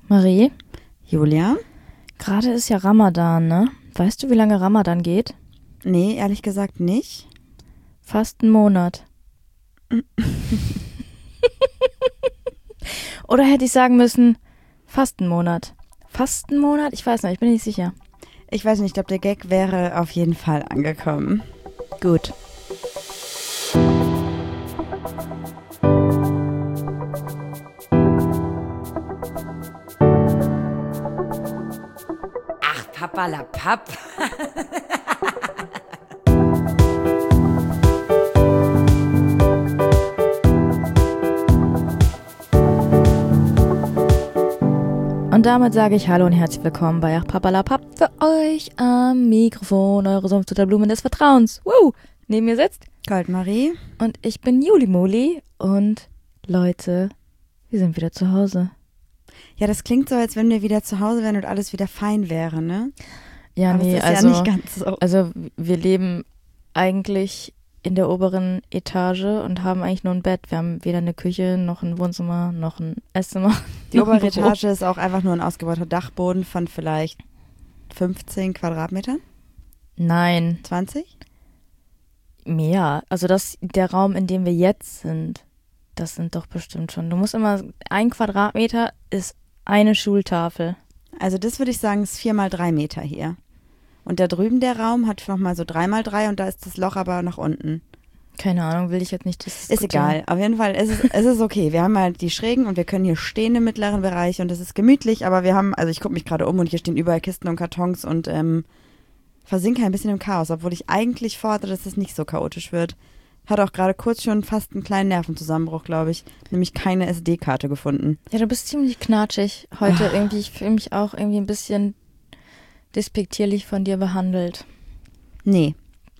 Marie, Julia? gerade ist ja Ramadan, ne? Weißt du, wie lange Ramadan geht? Nee, ehrlich gesagt nicht. Fast einen Monat. Oder hätte ich sagen müssen, fast einen Monat. Fast einen Monat? Ich weiß nicht, ich bin nicht sicher. Ich weiß nicht, ich glaube, der Gag wäre auf jeden Fall angekommen. Gut. Ach, Papperlapapp. Und damit sage ich Hallo und herzlich willkommen bei Ach Papperlapapp für euch am Mikrofon, eure Sumpfblumen des Vertrauens. Woo! Neben mir sitzt Goldmarie. und ich bin Juli Moli und Leute, wir sind wieder zu Hause. Ja, das klingt so, als wenn wir wieder zu Hause wären und alles wieder fein wäre, ne? Ja, Aber nee, es ist also, ja nicht ganz so. also wir leben eigentlich in der oberen Etage und haben eigentlich nur ein Bett. Wir haben weder eine Küche, noch ein Wohnzimmer, noch ein Esszimmer. Die noch ein obere Büro. Etage ist auch einfach nur ein ausgebauter Dachboden von vielleicht 15 Quadratmetern? Nein, 20? mehr. Also der Raum, in dem wir jetzt sind, das sind doch bestimmt schon. Du musst immer, 1 Quadratmeter ist eine Schultafel. Also das würde ich sagen, ist 4 mal 3 Meter hier. Und da drüben der Raum hat nochmal so 3 mal 3 und da ist das Loch aber nach unten. Keine Ahnung, will ich jetzt nicht diskutieren. Ist egal, auf jeden Fall es ist okay. Wir haben halt die Schrägen und wir können hier stehen im mittleren Bereich und es ist gemütlich, aber wir haben, also ich gucke mich gerade um und hier stehen überall Kisten und Kartons und versinke ein bisschen im Chaos, obwohl ich eigentlich fordere, dass es nicht so chaotisch wird. Hat auch gerade kurz schon fast einen kleinen Nervenzusammenbruch, glaube ich, nämlich keine SD-Karte gefunden. Ja, du bist ziemlich knatschig heute irgendwie. Ich fühle mich auch irgendwie ein bisschen despektierlich von dir behandelt. Nee.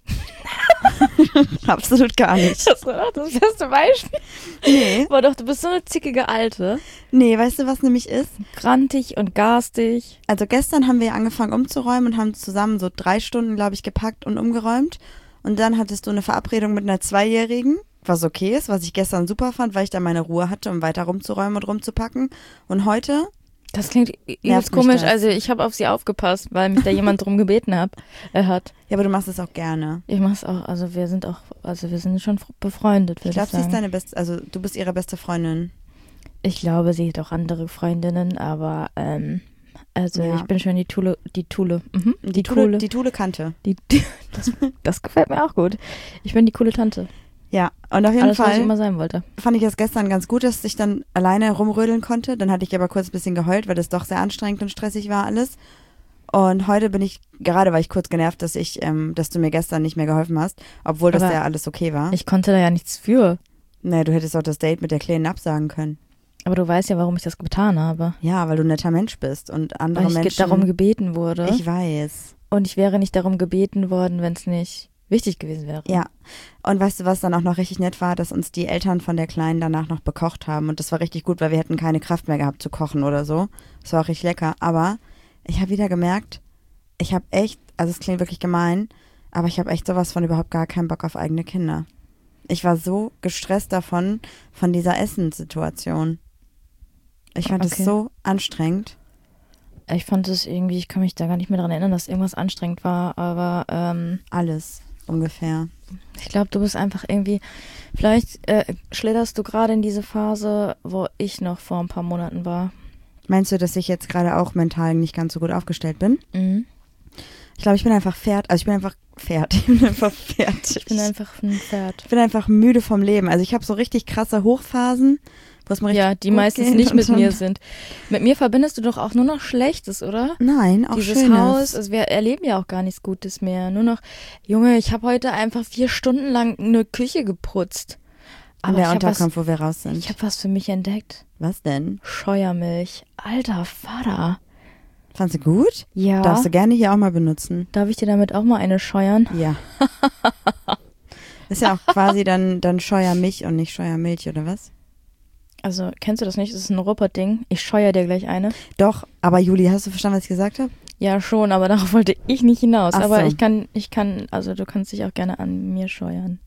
Absolut gar nicht. Das war doch das beste Beispiel. Nee. Boah, doch, du bist so eine zickige Alte. Nee, weißt du, was nämlich ist? Grantig und garstig. Also gestern haben wir angefangen umzuräumen und haben zusammen so 3 Stunden, glaube ich, gepackt und umgeräumt. Und dann hattest du eine Verabredung mit einer 2-Jährigen, was okay ist, was ich gestern super fand, weil ich da meine Ruhe hatte, um weiter rumzuräumen und rumzupacken. Und heute, Das klingt Nervt übelst mich komisch. das. Also ich habe auf sie aufgepasst, weil mich da jemand drum gebeten hat. ja, aber du machst es auch gerne. Ich mach's auch, also wir sind schon befreundet, Ich würde glaube, ich sie ist sagen. deine beste, also du bist ihre beste Freundin. Ich glaube, sie hat auch andere Freundinnen, aber also Ja. ich bin schon die Thule. Mhm. Die coole. Thule Kante. Das gefällt mir auch gut. Ich bin die coole Tante. Ja, und auf jeden Alles, was ich Fall immer sein wollte. fand ich das gestern ganz gut, dass ich dann alleine rumrödeln konnte. Dann hatte ich aber kurz ein bisschen geheult, weil das doch sehr anstrengend und stressig war alles. Und heute bin ich, gerade war ich kurz genervt, dass du mir gestern nicht mehr geholfen hast, obwohl das Aber ja alles okay war. Ich konnte da ja nichts für. Nee, du hättest auch das Date mit der Kleinen absagen können. Aber du weißt ja, warum ich das getan habe. Ja, weil du ein netter Mensch bist und andere Weil ich Menschen. darum gebeten wurde. Ich weiß. Und ich wäre nicht darum gebeten worden, wenn es nicht wichtig gewesen wäre. Ja. Und weißt du, was dann auch noch richtig nett war, dass uns die Eltern von der Kleinen danach noch bekocht haben. Und das war richtig gut, weil wir hätten keine Kraft mehr gehabt zu kochen oder so. Das war auch richtig lecker. Aber ich habe wieder gemerkt, ich habe echt, also es klingt wirklich gemein, aber ich habe echt sowas von überhaupt gar keinen Bock auf eigene Kinder. Ich war so gestresst von dieser Essenssituation. Ich fand es Okay. so anstrengend. Ich fand es irgendwie, ich kann mich da gar nicht mehr daran erinnern, dass irgendwas anstrengend war, aber Alles ungefähr. ich glaube, du bist einfach irgendwie, vielleicht schlitterst du gerade in diese Phase, wo ich noch vor ein paar Monaten war. Meinst du, dass ich jetzt gerade auch mental nicht ganz so gut aufgestellt bin? Mhm. Ich glaube, ich bin einfach fertig. Also ich bin einfach fertig. Ich bin einfach fertig. Ich bin einfach ein Pferd. Ich bin einfach müde vom Leben. Also ich habe so richtig krasse Hochphasen, wo es mir richtig Ja, die gut meistens geht nicht und mit dann- mir sind. Mit mir verbindest du doch auch nur noch Schlechtes, oder? Nein, auch Dieses Schönes. Haus, also wir erleben ja auch gar nichts Gutes mehr. Nur noch, Junge, ich habe heute einfach 4 Stunden lang eine Küche geputzt. An Aber der ich habe Unterkunft, wo wir raus sind. ich hab was für mich entdeckt. Was denn? Scheuermilch. Alter Vater. Fandst du gut? Ja. Darfst du gerne hier auch mal benutzen. Darf ich dir damit auch mal eine scheuern? Ja. Ist ja auch quasi dann Scheuermilch und nicht Scheuermilch, oder was? Also, kennst du das nicht? Das ist ein Ruppert-Ding. Ich scheuer dir gleich eine. Doch, aber Juli, hast du verstanden, was ich gesagt habe? Ja, schon, aber darauf wollte ich nicht hinaus. Ach Aber so. ich kann, also du kannst dich auch gerne an mir scheuern.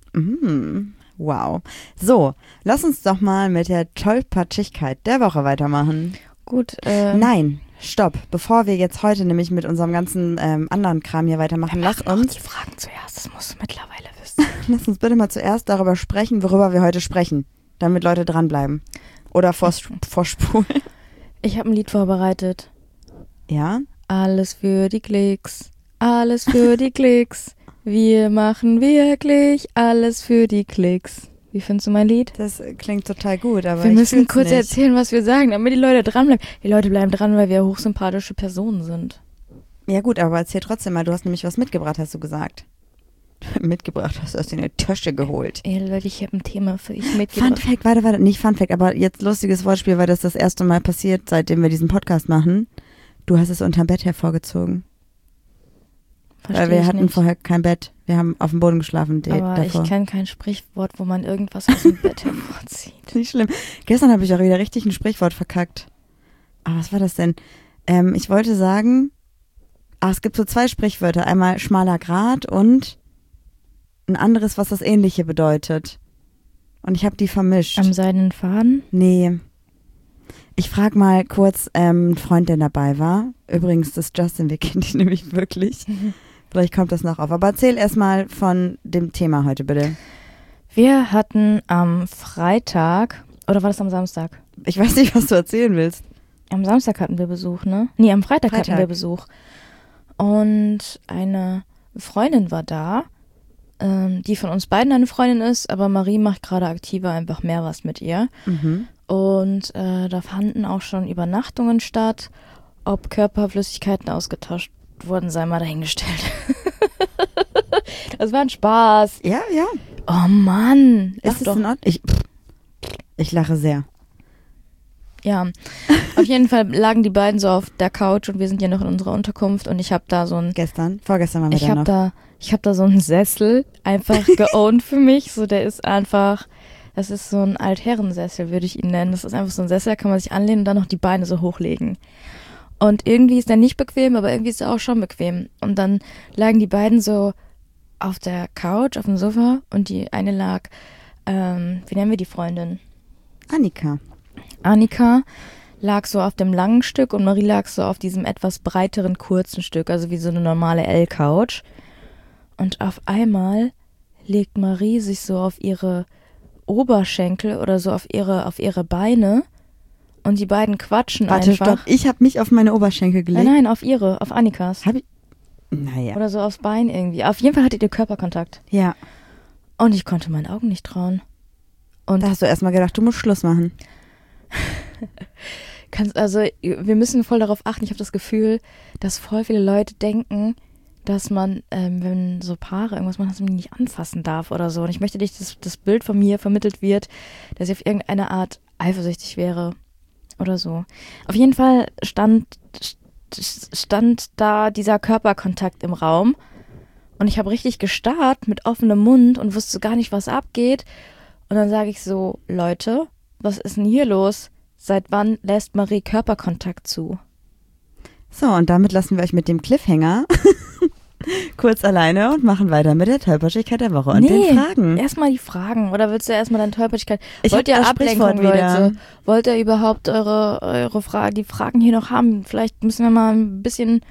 Wow. So, lass uns doch mal mit der Tollpatschigkeit der Woche weitermachen. Gut. Nein, stopp. Bevor wir jetzt heute nämlich mit unserem ganzen anderen Kram hier weitermachen, lass uns die Fragen zuerst, das musst du mittlerweile wissen. lass uns bitte mal zuerst darüber sprechen, worüber wir heute sprechen, damit Leute dranbleiben. Oder vorspulen. Ich habe ein Lied vorbereitet. Ja? Alles für die Klicks, alles für die Klicks. Wir machen wirklich alles für die Klicks. Wie findest du mein Lied? Das klingt total gut, aber wir ich müssen fühl's kurz nicht. erzählen, was wir sagen, damit die Leute dranbleiben. Die Leute bleiben dran, weil wir hochsympathische Personen sind. Ja gut, aber erzähl trotzdem mal, du hast nämlich was mitgebracht, hast du gesagt. Mitgebracht, hast du aus der Tasche geholt. Ey, Leute, ich habe ein Thema für euch Fun mitgebracht. Fact, warte, nicht Fun Fact, aber jetzt lustiges Wortspiel, weil das erste Mal passiert, seitdem wir diesen Podcast machen. Du hast es unterm Bett hervorgezogen. Versteh Weil wir ich hatten nicht. vorher kein Bett. Wir haben auf dem Boden geschlafen. Aber davor. ich kenne kein Sprichwort, wo man irgendwas aus dem Bett hervorzieht. Nicht schlimm. Gestern habe ich auch wieder richtig ein Sprichwort verkackt. Aber was war das denn? Ich wollte sagen, es gibt so 2 Sprichwörter. Einmal schmaler Grat und ein anderes, was das Ähnliche bedeutet. Und ich habe die vermischt. Am seidenen Faden? Nee. Ich frage mal kurz einen Freund, der dabei war. Übrigens, das ist Justin, wir kennen dich nämlich wirklich. Vielleicht kommt das noch auf. Aber erzähl erstmal von dem Thema heute, bitte. Wir hatten am Freitag, oder war das am Samstag? Ich weiß nicht, was du erzählen willst. Am Samstag hatten wir Besuch, ne? Nee, am Freitag hatten wir Besuch. Und eine Freundin war da, die von uns beiden eine Freundin ist, aber Marie macht gerade aktiver einfach mehr was mit ihr. Mhm. Und da fanden auch schon Übernachtungen statt. Ob Körperflüssigkeiten ausgetauscht wurden, sei mal dahingestellt. Das war ein Spaß. Ja, ja. Oh Mann. Lach Ist es doch. in Ordnung? Ich lache sehr. Ja, auf jeden Fall lagen die beiden so auf der Couch und wir sind ja noch in unserer Unterkunft und ich habe da so ein Vorgestern waren wir Ich da habe noch. da so einen Sessel einfach geowned für mich. So, der ist einfach, das ist so ein Altherrensessel, würde ich ihn nennen. Das ist einfach so ein Sessel, da kann man sich anlehnen und dann noch die Beine so hochlegen. Und irgendwie ist der nicht bequem, aber irgendwie ist er auch schon bequem. Und dann lagen die beiden so auf der Couch, auf dem Sofa und die eine lag, wie nennen wir die Freundin? Annika lag so auf dem langen Stück und Marie lag so auf diesem etwas breiteren, kurzen Stück, also wie so eine normale L-Couch. Und auf einmal legt Marie sich so auf ihre Oberschenkel oder so auf ihre Beine und die beiden quatschen Warte, einfach. stopp. Ich habe mich auf meine Oberschenkel gelegt. Nein, auf Annikas. Hab ich? Naja. Oder so aufs Bein irgendwie. Auf jeden Fall hattet ihr Körperkontakt. Ja. Und ich konnte meinen Augen nicht trauen. Und Da hast du erstmal gedacht, du musst Schluss machen. wir müssen voll darauf achten. Ich habe das Gefühl, dass voll viele Leute denken, dass man, wenn so Paare irgendwas machen, dass man die nicht anfassen darf oder so. Und ich möchte nicht, dass das Bild von mir vermittelt wird, dass ich auf irgendeine Art eifersüchtig wäre oder so. Auf jeden Fall stand da dieser Körperkontakt im Raum und ich habe richtig gestarrt mit offenem Mund und wusste gar nicht, was abgeht. Und dann sage ich so, Leute, was ist denn hier los? Seit wann lässt Marie Körperkontakt zu? So, und damit lassen wir euch mit dem Cliffhanger kurz alleine und machen weiter mit der Tollpatschigkeit der Woche und den Fragen. Erstmal die Fragen. Oder willst du erstmal deine Tollpatschigkeit? Ich Wollt hab ihr das Ablenkung, Sprichwort wieder. Leute? Wollt ihr überhaupt die Fragen hier noch haben? Vielleicht müssen wir mal ein bisschen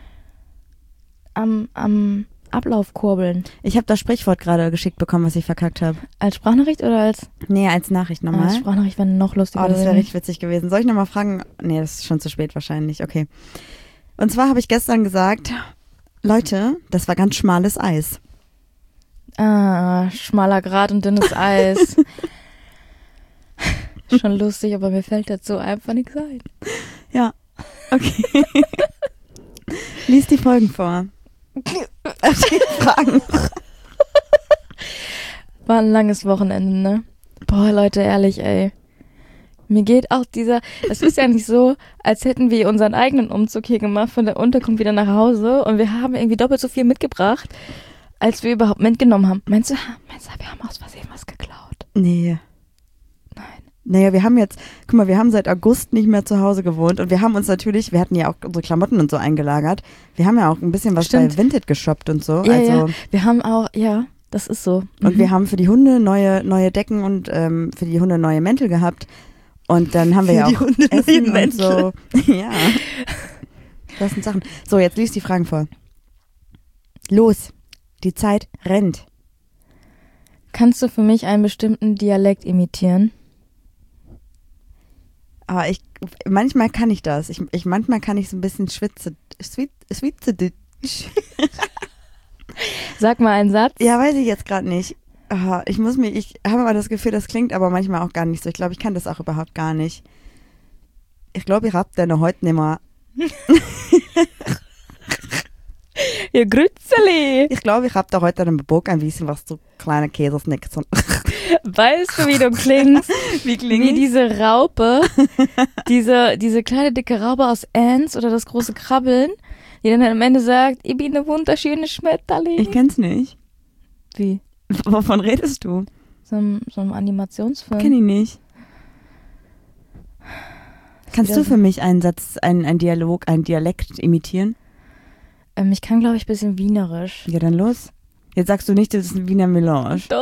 am Ablauf kurbeln. Ich habe das Sprichwort gerade geschickt bekommen, was ich verkackt habe. Als Sprachnachricht oder als? Nee, als Nachricht nochmal. Als Sprachnachricht wäre noch lustiger. Oh, das wäre gewesen. richtig witzig gewesen. Soll ich nochmal fragen? Nee, das ist schon zu spät wahrscheinlich. Okay. Und zwar habe ich gestern gesagt, Leute, das war ganz schmales Eis. Schmaler Grat und dünnes Eis. Schon lustig, aber mir fällt dazu einfach nichts ein. Ja, okay. Lies die Folgen vor. Die Fragen. War ein langes Wochenende, ne? Boah, Leute, ehrlich, ey. Mir geht auch es ist ja nicht so, als hätten wir unseren eigenen Umzug hier gemacht von der Unterkunft wieder nach Hause und wir haben irgendwie doppelt so viel mitgebracht, als wir überhaupt mitgenommen haben. Meinst du, wir haben aus Versehen was geklaut? Nee. Nein. Naja, wir haben jetzt, guck mal, wir haben seit August nicht mehr zu Hause gewohnt und wir haben uns natürlich, wir hatten ja auch unsere Klamotten und so eingelagert. Wir haben ja auch ein bisschen was Stimmt. bei Vinted geshoppt und so. Ja, also, ja. Wir haben auch, ja, das ist so. Und wir haben für die Hunde neue Decken und für die Hunde neue Mäntel gehabt. Und dann haben wir ja Die auch Hunde Essen neuen und Menschen. so. Ja. Das sind Sachen. So, jetzt lies die Fragen vor. Los, die Zeit rennt. Kannst du für mich einen bestimmten Dialekt imitieren? Aber manchmal kann ich das. Manchmal kann ich so ein bisschen Schweizerdeutsch. Sag mal einen Satz. Ja, weiß ich jetzt gerade nicht. Ich habe aber das Gefühl, das klingt aber manchmal auch gar nicht so. Ich glaube, ich kann das auch überhaupt gar nicht. Ich glaube, ich hab den heute nicht mehr. Ihr Grützeli. Ich glaube, ich habe da heute einen Bock ein bisschen was zu kleinen Käsesnacks. Weißt du, wie du klingst? Wie Wie diese Raupe, diese kleine dicke Raupe aus Ants oder das große Krabbeln, die dann am Ende sagt, ich bin eine wunderschöne Schmetterling. Ich kenn's nicht. Wie? Wovon redest du? So ein Animationsfilm. Kenn ich nicht. Kannst du für mich einen Satz, einen Dialog, einen Dialekt imitieren? Ich kann, glaube ich, ein bisschen wienerisch. Ja, dann los. Jetzt sagst du nicht, das ist ein Wiener Melange. Doch.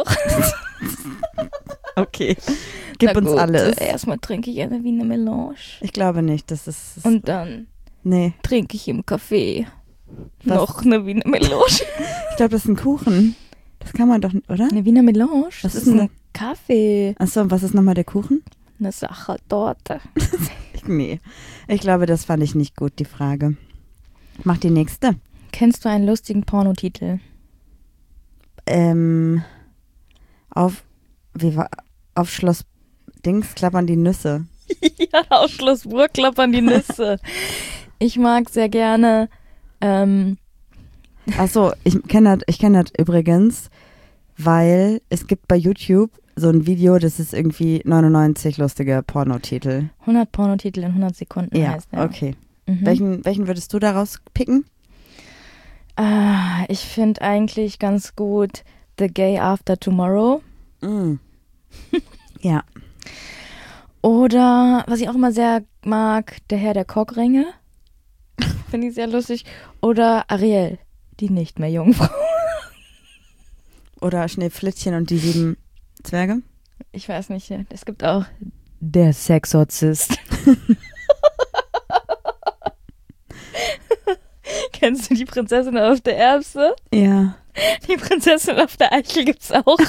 Okay. Gib Na uns gut, alles. Erstmal trinke ich eine Wiener Melange. Ich glaube nicht, das ist. Und dann Nee. trinke ich im Café Was? noch eine Wiener Melange. Ich glaube, das ist ein Kuchen. Das kann man doch, oder? Eine Wiener Melange? Was Das ist ist denn ein Kaffee. Achso, und was ist nochmal der Kuchen? Eine Sachertorte. Nee. Ich glaube, das fand ich nicht gut, die Frage. Mach die nächste. Kennst du einen lustigen Pornotitel? Auf Schloss Dings klappern die Nüsse. Ja, auf Schloss Burg klappern die Nüsse. Ich mag sehr gerne, Achso, ich kenne das übrigens, weil es gibt bei YouTube so ein Video, das ist irgendwie 99 lustige Pornotitel. 100 Pornotitel in 100 Sekunden Ja, heißt der. okay. Mhm. Welchen würdest du daraus picken? Ich finde eigentlich ganz gut The Gay After Tomorrow. Ja. Oder, was ich auch immer sehr mag, Der Herr der Kockringe. Finde ich sehr lustig. Oder Ariel, die nicht mehr Jungfrau. Oder Schneeflittchen und die 7 Zwerge? Ich weiß nicht, es gibt auch Der Sexorzist. Kennst du die Prinzessin auf der Erbse? Ja. Die Prinzessin auf der Eichel gibt's auch.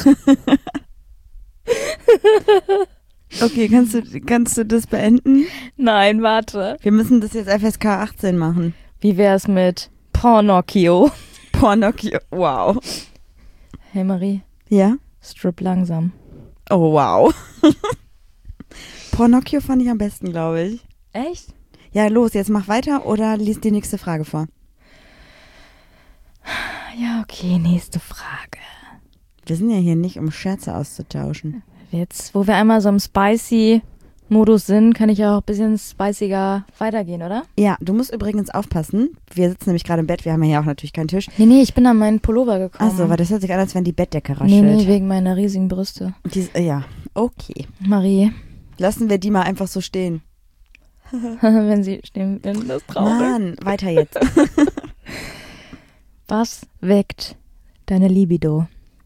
Okay, kannst du das beenden? Nein, warte. Wir müssen das jetzt FSK 18 machen. Wie wär's mit Pornocchio? Pornocchio, wow. Hey Marie, Ja? strip langsam. Oh, wow. Pornocchio fand ich am besten, glaube ich. Echt? Ja, los, jetzt mach weiter oder lies die nächste Frage vor. Ja, okay, nächste Frage. Wir sind ja hier nicht, um Scherze auszutauschen. Jetzt, wo wir einmal so im Spicy-Modus sind, kann ich auch ein bisschen spiciger weitergehen, oder? Ja, du musst übrigens aufpassen. Wir sitzen nämlich gerade im Bett, wir haben ja hier auch natürlich keinen Tisch. Nee, ich bin an meinen Pullover gekommen. Achso, weil das hört sich an, als wenn die Bettdecke raschelt. Nee, wegen meiner riesigen Brüste. Ja, okay. Marie, Lassen wir die mal einfach so stehen. wenn sie stehen, wenn das traurig. Mann, weiter jetzt. Was weckt deine Libido?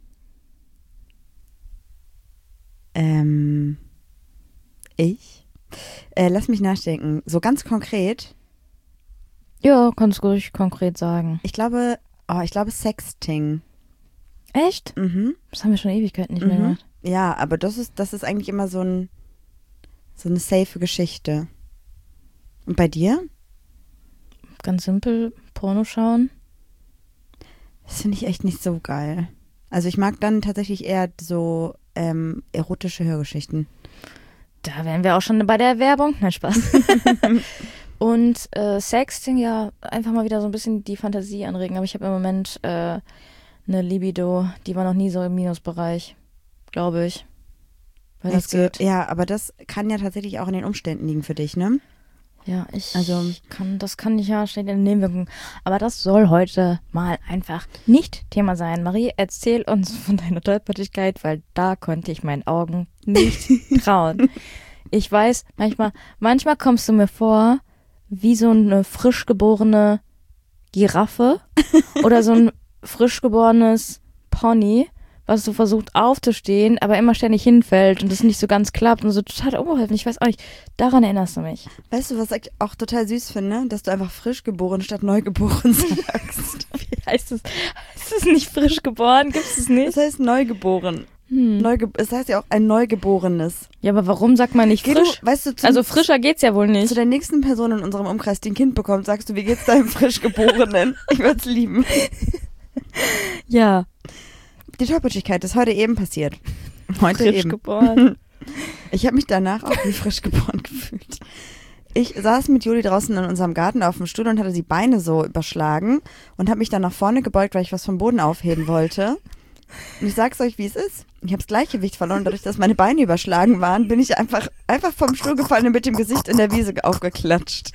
Ich? Lass mich nachdenken. So ganz konkret. Ja, kannst ruhig konkret sagen. Ich glaube Sexting. Echt? Mhm. Das haben wir schon Ewigkeiten nicht mehr Mhm. gemacht. Ja, aber das ist eigentlich immer so eine safe Geschichte. Und bei dir? Ganz simpel, Porno schauen. Das finde ich echt nicht so geil. Also ich mag dann tatsächlich eher so erotische Hörgeschichten. Da wären wir auch schon bei der Werbung. Nein, Spaß. Und Sexting, ja, einfach mal wieder so ein bisschen die Fantasie anregen. Aber ich habe im Moment eine Libido, die war noch nie so im Minusbereich, glaube ich. Weil das geht. Ja, aber das kann ja tatsächlich auch in den Umständen liegen für dich, ne? Ja, Also- das kann nicht ja steht in den Nebenwirkungen. Aber das soll heute mal einfach nicht Thema sein. Marie, erzähl uns von deiner Tollpatschigkeit, weil da konnte ich meinen Augen nicht trauen. Ich weiß, manchmal kommst du mir vor wie so eine frisch geborene Giraffe oder so ein frisch geborenes Pony was so versucht aufzustehen, aber immer ständig hinfällt und das nicht so ganz klappt und so total unbeholfen. Ich weiß auch nicht, daran erinnerst du mich. Weißt du, was ich auch total süß finde? Dass du einfach frisch geboren statt neugeboren sagst. Wie heißt es? Heißt es nicht frisch geboren? Gibt es nicht? Das heißt neugeboren. Es heißt ja auch ein Neugeborenes. Ja, aber warum sagt man nicht frisch? Weißt du, Also frischer geht's ja wohl nicht. Zu der nächsten Person in unserem Umkreis, die ein Kind bekommt, sagst du, wie geht's deinem Frischgeborenen? Ich würde es lieben. Ja. Die Tollpatschigkeit ist heute eben passiert. Heute Frisch eben. geboren. Ich habe mich danach auch wie frisch geboren gefühlt. Ich saß mit Juli draußen in unserem Garten auf dem Stuhl und hatte die Beine so überschlagen und habe mich dann nach vorne gebeugt, weil ich was vom Boden aufheben wollte. Und ich sag's euch, wie es ist. Ich habe das Gleichgewicht verloren. Dadurch, dass meine Beine überschlagen waren, bin ich einfach vom Stuhl gefallen und mit dem Gesicht in der Wiese aufgeklatscht.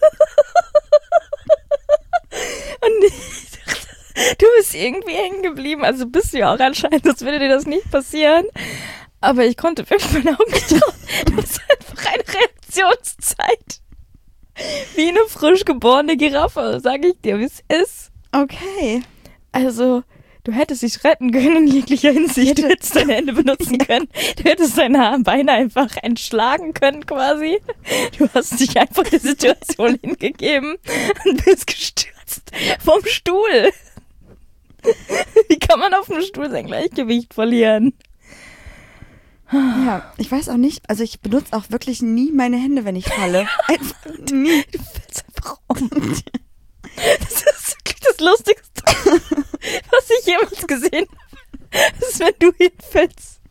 Und ich dachte, du bist irgendwie hängen geblieben. Also bist du ja auch anscheinend, sonst würde dir das nicht passieren. Aber ich konnte wirklich meine Augen nicht trauen. Das ist einfach eine Reaktionszeit. Wie eine frisch geborene Giraffe, sage ich dir, wie es ist. Okay. Also, du hättest dich retten können in jeglicher Hinsicht. Du hättest deine Hände benutzen können. Du hättest deine Beine einfach entschlagen können quasi. Du hast dich einfach der Situation hingegeben und bist gestürzt vom Stuhl. Wie kann man auf dem Stuhl sein Gleichgewicht verlieren? Ja, ich weiß auch nicht, also ich benutze auch wirklich nie meine Hände, wenn ich falle. Einfach nie. Du fällst einfach um. Das ist wirklich das Lustigste, was ich jemals gesehen habe. Das ist, wenn du hinfällst.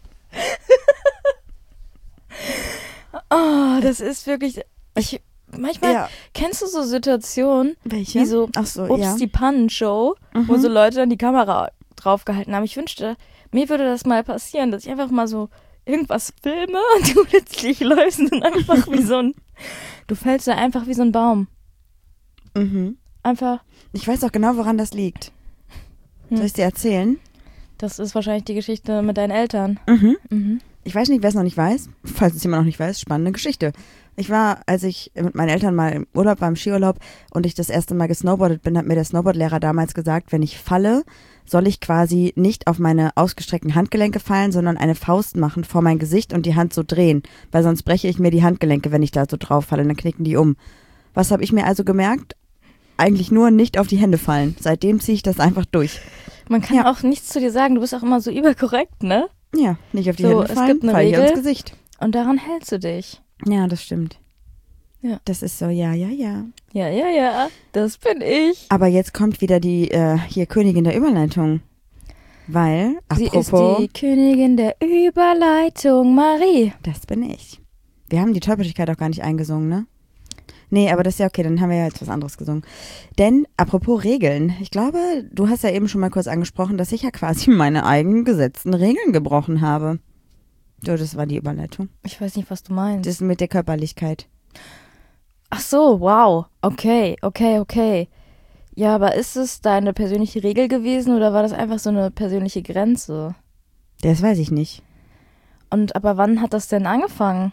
Oh, das ist wirklich... Manchmal kennst du so Situationen, Welche? wie so Ach so, Ups, ja. die Pannenshow, wo so Leute dann die Kamera draufgehalten haben. Ich wünschte, mir würde das mal passieren, dass ich einfach mal so irgendwas filme und du plötzlich läufst und einfach wie so ein... Du fällst da einfach wie so ein Baum. Mhm. Einfach... Ich weiß auch genau, woran das liegt. Soll ich es dir erzählen? Das ist wahrscheinlich die Geschichte mit deinen Eltern. Mhm. Ich weiß nicht, wer es noch nicht weiß. Falls es jemand noch nicht weiß, spannende Geschichte. Ich war, als ich mit meinen Eltern mal im Urlaub war, im Skiurlaub und ich das erste Mal gesnowboardet bin, hat mir der Snowboardlehrer damals gesagt, wenn ich falle, soll ich quasi nicht auf meine ausgestreckten Handgelenke fallen, sondern eine Faust machen vor mein Gesicht und die Hand so drehen, weil sonst breche ich mir die Handgelenke, wenn ich da so drauf falle, dann knicken die um. Was habe ich mir also gemerkt? Eigentlich nur nicht auf die Hände fallen. Seitdem ziehe ich das einfach durch. Man kann auch nichts zu dir sagen, du bist auch immer so überkorrekt, ne? Ja, nicht auf die So, Hände es fallen, gibt eine falle ich Regel. ins Gesicht. Und daran hältst du dich. Ja, das stimmt. Ja. Das ist so, ja. Ja, das bin ich. Aber jetzt kommt wieder die hier Königin der Überleitung. Weil, Sie apropos, ist die Königin der Überleitung, Marie. das bin ich. Wir haben die Tollpatschigkeit auch gar nicht eingesungen, ne? Nee, aber das ist ja okay, dann haben wir ja jetzt was anderes gesungen. Denn, apropos Regeln, ich glaube, du hast ja eben schon mal kurz angesprochen, dass ich ja quasi meine eigenen gesetzten Regeln gebrochen habe. So, das war die Überleitung. Ich weiß nicht, was du meinst. Das mit der Körperlichkeit. Ach so, wow. Okay. Ja, aber ist es deine persönliche Regel gewesen oder war das einfach so eine persönliche Grenze? Das weiß ich nicht. Und aber wann hat das denn angefangen?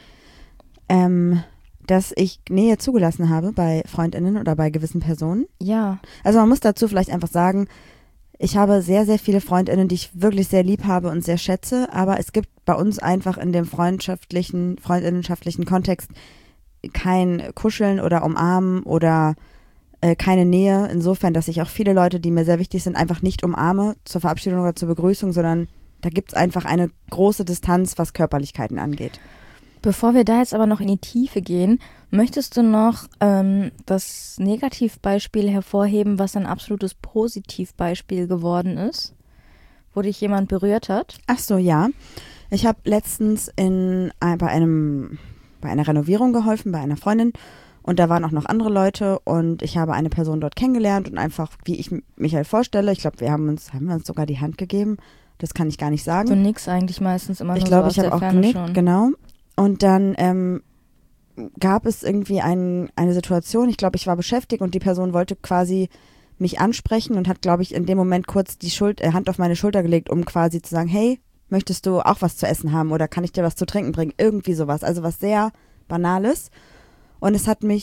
Dass ich Nähe zugelassen habe bei FreundInnen oder bei gewissen Personen. Ja. Also man muss dazu vielleicht einfach sagen, ich habe sehr, sehr viele FreundInnen, die ich wirklich sehr lieb habe und sehr schätze, aber es gibt bei uns einfach in dem freundinnenschaftlichen Kontext kein Kuscheln oder Umarmen oder keine Nähe, insofern, dass ich auch viele Leute, die mir sehr wichtig sind, einfach nicht umarme zur Verabschiedung oder zur Begrüßung, sondern da gibt es einfach eine große Distanz, was Körperlichkeiten angeht. Bevor wir da jetzt aber noch in die Tiefe gehen, möchtest du noch das Negativbeispiel hervorheben, was ein absolutes Positivbeispiel geworden ist, wo dich jemand berührt hat? Ach so, ja. Ich habe letztens bei einer Renovierung geholfen, bei einer Freundin und da waren auch noch andere Leute und ich habe eine Person dort kennengelernt und einfach, wie ich mich halt vorstelle, ich glaube, haben wir uns sogar die Hand gegeben, das kann ich gar nicht sagen. So nix eigentlich meistens immer Ich nur glaube, so aus ich habe der auch Ferne genickt, schon. genau. Und dann gab es irgendwie eine Situation, ich glaube, ich war beschäftigt und die Person wollte quasi mich ansprechen und hat, glaube ich, in dem Moment kurz die Hand auf meine Schulter gelegt, um quasi zu sagen, hey, möchtest du auch was zu essen haben oder kann ich dir was zu trinken bringen? Irgendwie sowas, also was sehr Banales. Und es hat mich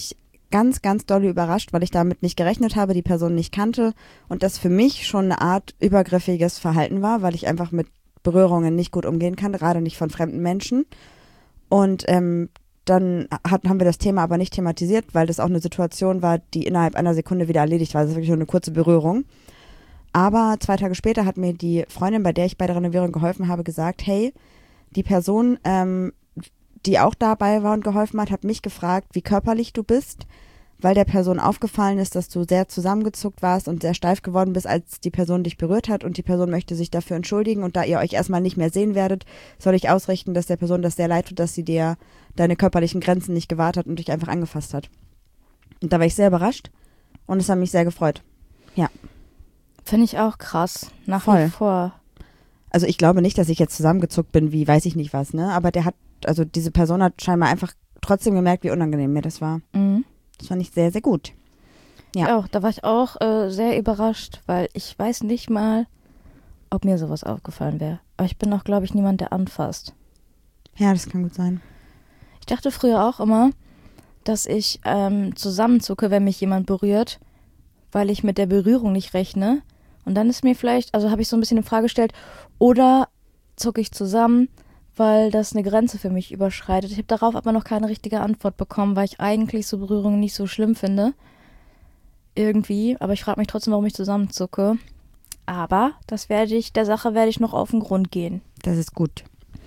ganz, ganz doll überrascht, weil ich damit nicht gerechnet habe, die Person nicht kannte und das für mich schon eine Art übergriffiges Verhalten war, weil ich einfach mit Berührungen nicht gut umgehen kann, gerade nicht von fremden Menschen. Und dann haben wir das Thema aber nicht thematisiert, weil das auch eine Situation war, die innerhalb einer Sekunde wieder erledigt war. Das ist wirklich nur eine kurze Berührung. Aber 2 Tage später hat mir die Freundin, bei der ich bei der Renovierung geholfen habe, gesagt, hey, die Person, die auch dabei war und geholfen hat mich gefragt, wie körperlich du bist, weil der Person aufgefallen ist, dass du sehr zusammengezuckt warst und sehr steif geworden bist, als die Person dich berührt hat und die Person möchte sich dafür entschuldigen und da ihr euch erstmal nicht mehr sehen werdet, soll ich ausrichten, dass der Person das sehr leid tut, dass sie dir deine körperlichen Grenzen nicht gewahrt hat und dich einfach angefasst hat. Und da war ich sehr überrascht und es hat mich sehr gefreut. Ja. Finde ich auch krass. Nach Voll. wie vor. Also ich glaube nicht, dass ich jetzt zusammengezuckt bin, wie weiß ich nicht was, ne? Aber diese Person hat scheinbar einfach trotzdem gemerkt, wie unangenehm mir das war. Mhm. Das fand ich sehr, sehr gut. Ja. Auch, da war ich auch sehr überrascht, weil ich weiß nicht mal, ob mir sowas aufgefallen wäre. Aber ich bin auch, glaube ich, niemand, der anfasst. Ja, das kann gut sein. Ich dachte früher auch immer, dass ich zusammenzucke, wenn mich jemand berührt, weil ich mit der Berührung nicht rechne. Und dann ist mir vielleicht, also habe ich so ein bisschen in Frage gestellt, oder zucke ich zusammen, weil das eine Grenze für mich überschreitet. Ich habe darauf aber noch keine richtige Antwort bekommen, weil ich eigentlich so Berührungen nicht so schlimm finde. Irgendwie, aber ich frage mich trotzdem, warum ich zusammenzucke. Aber der Sache werde ich noch auf den Grund gehen. Das ist gut.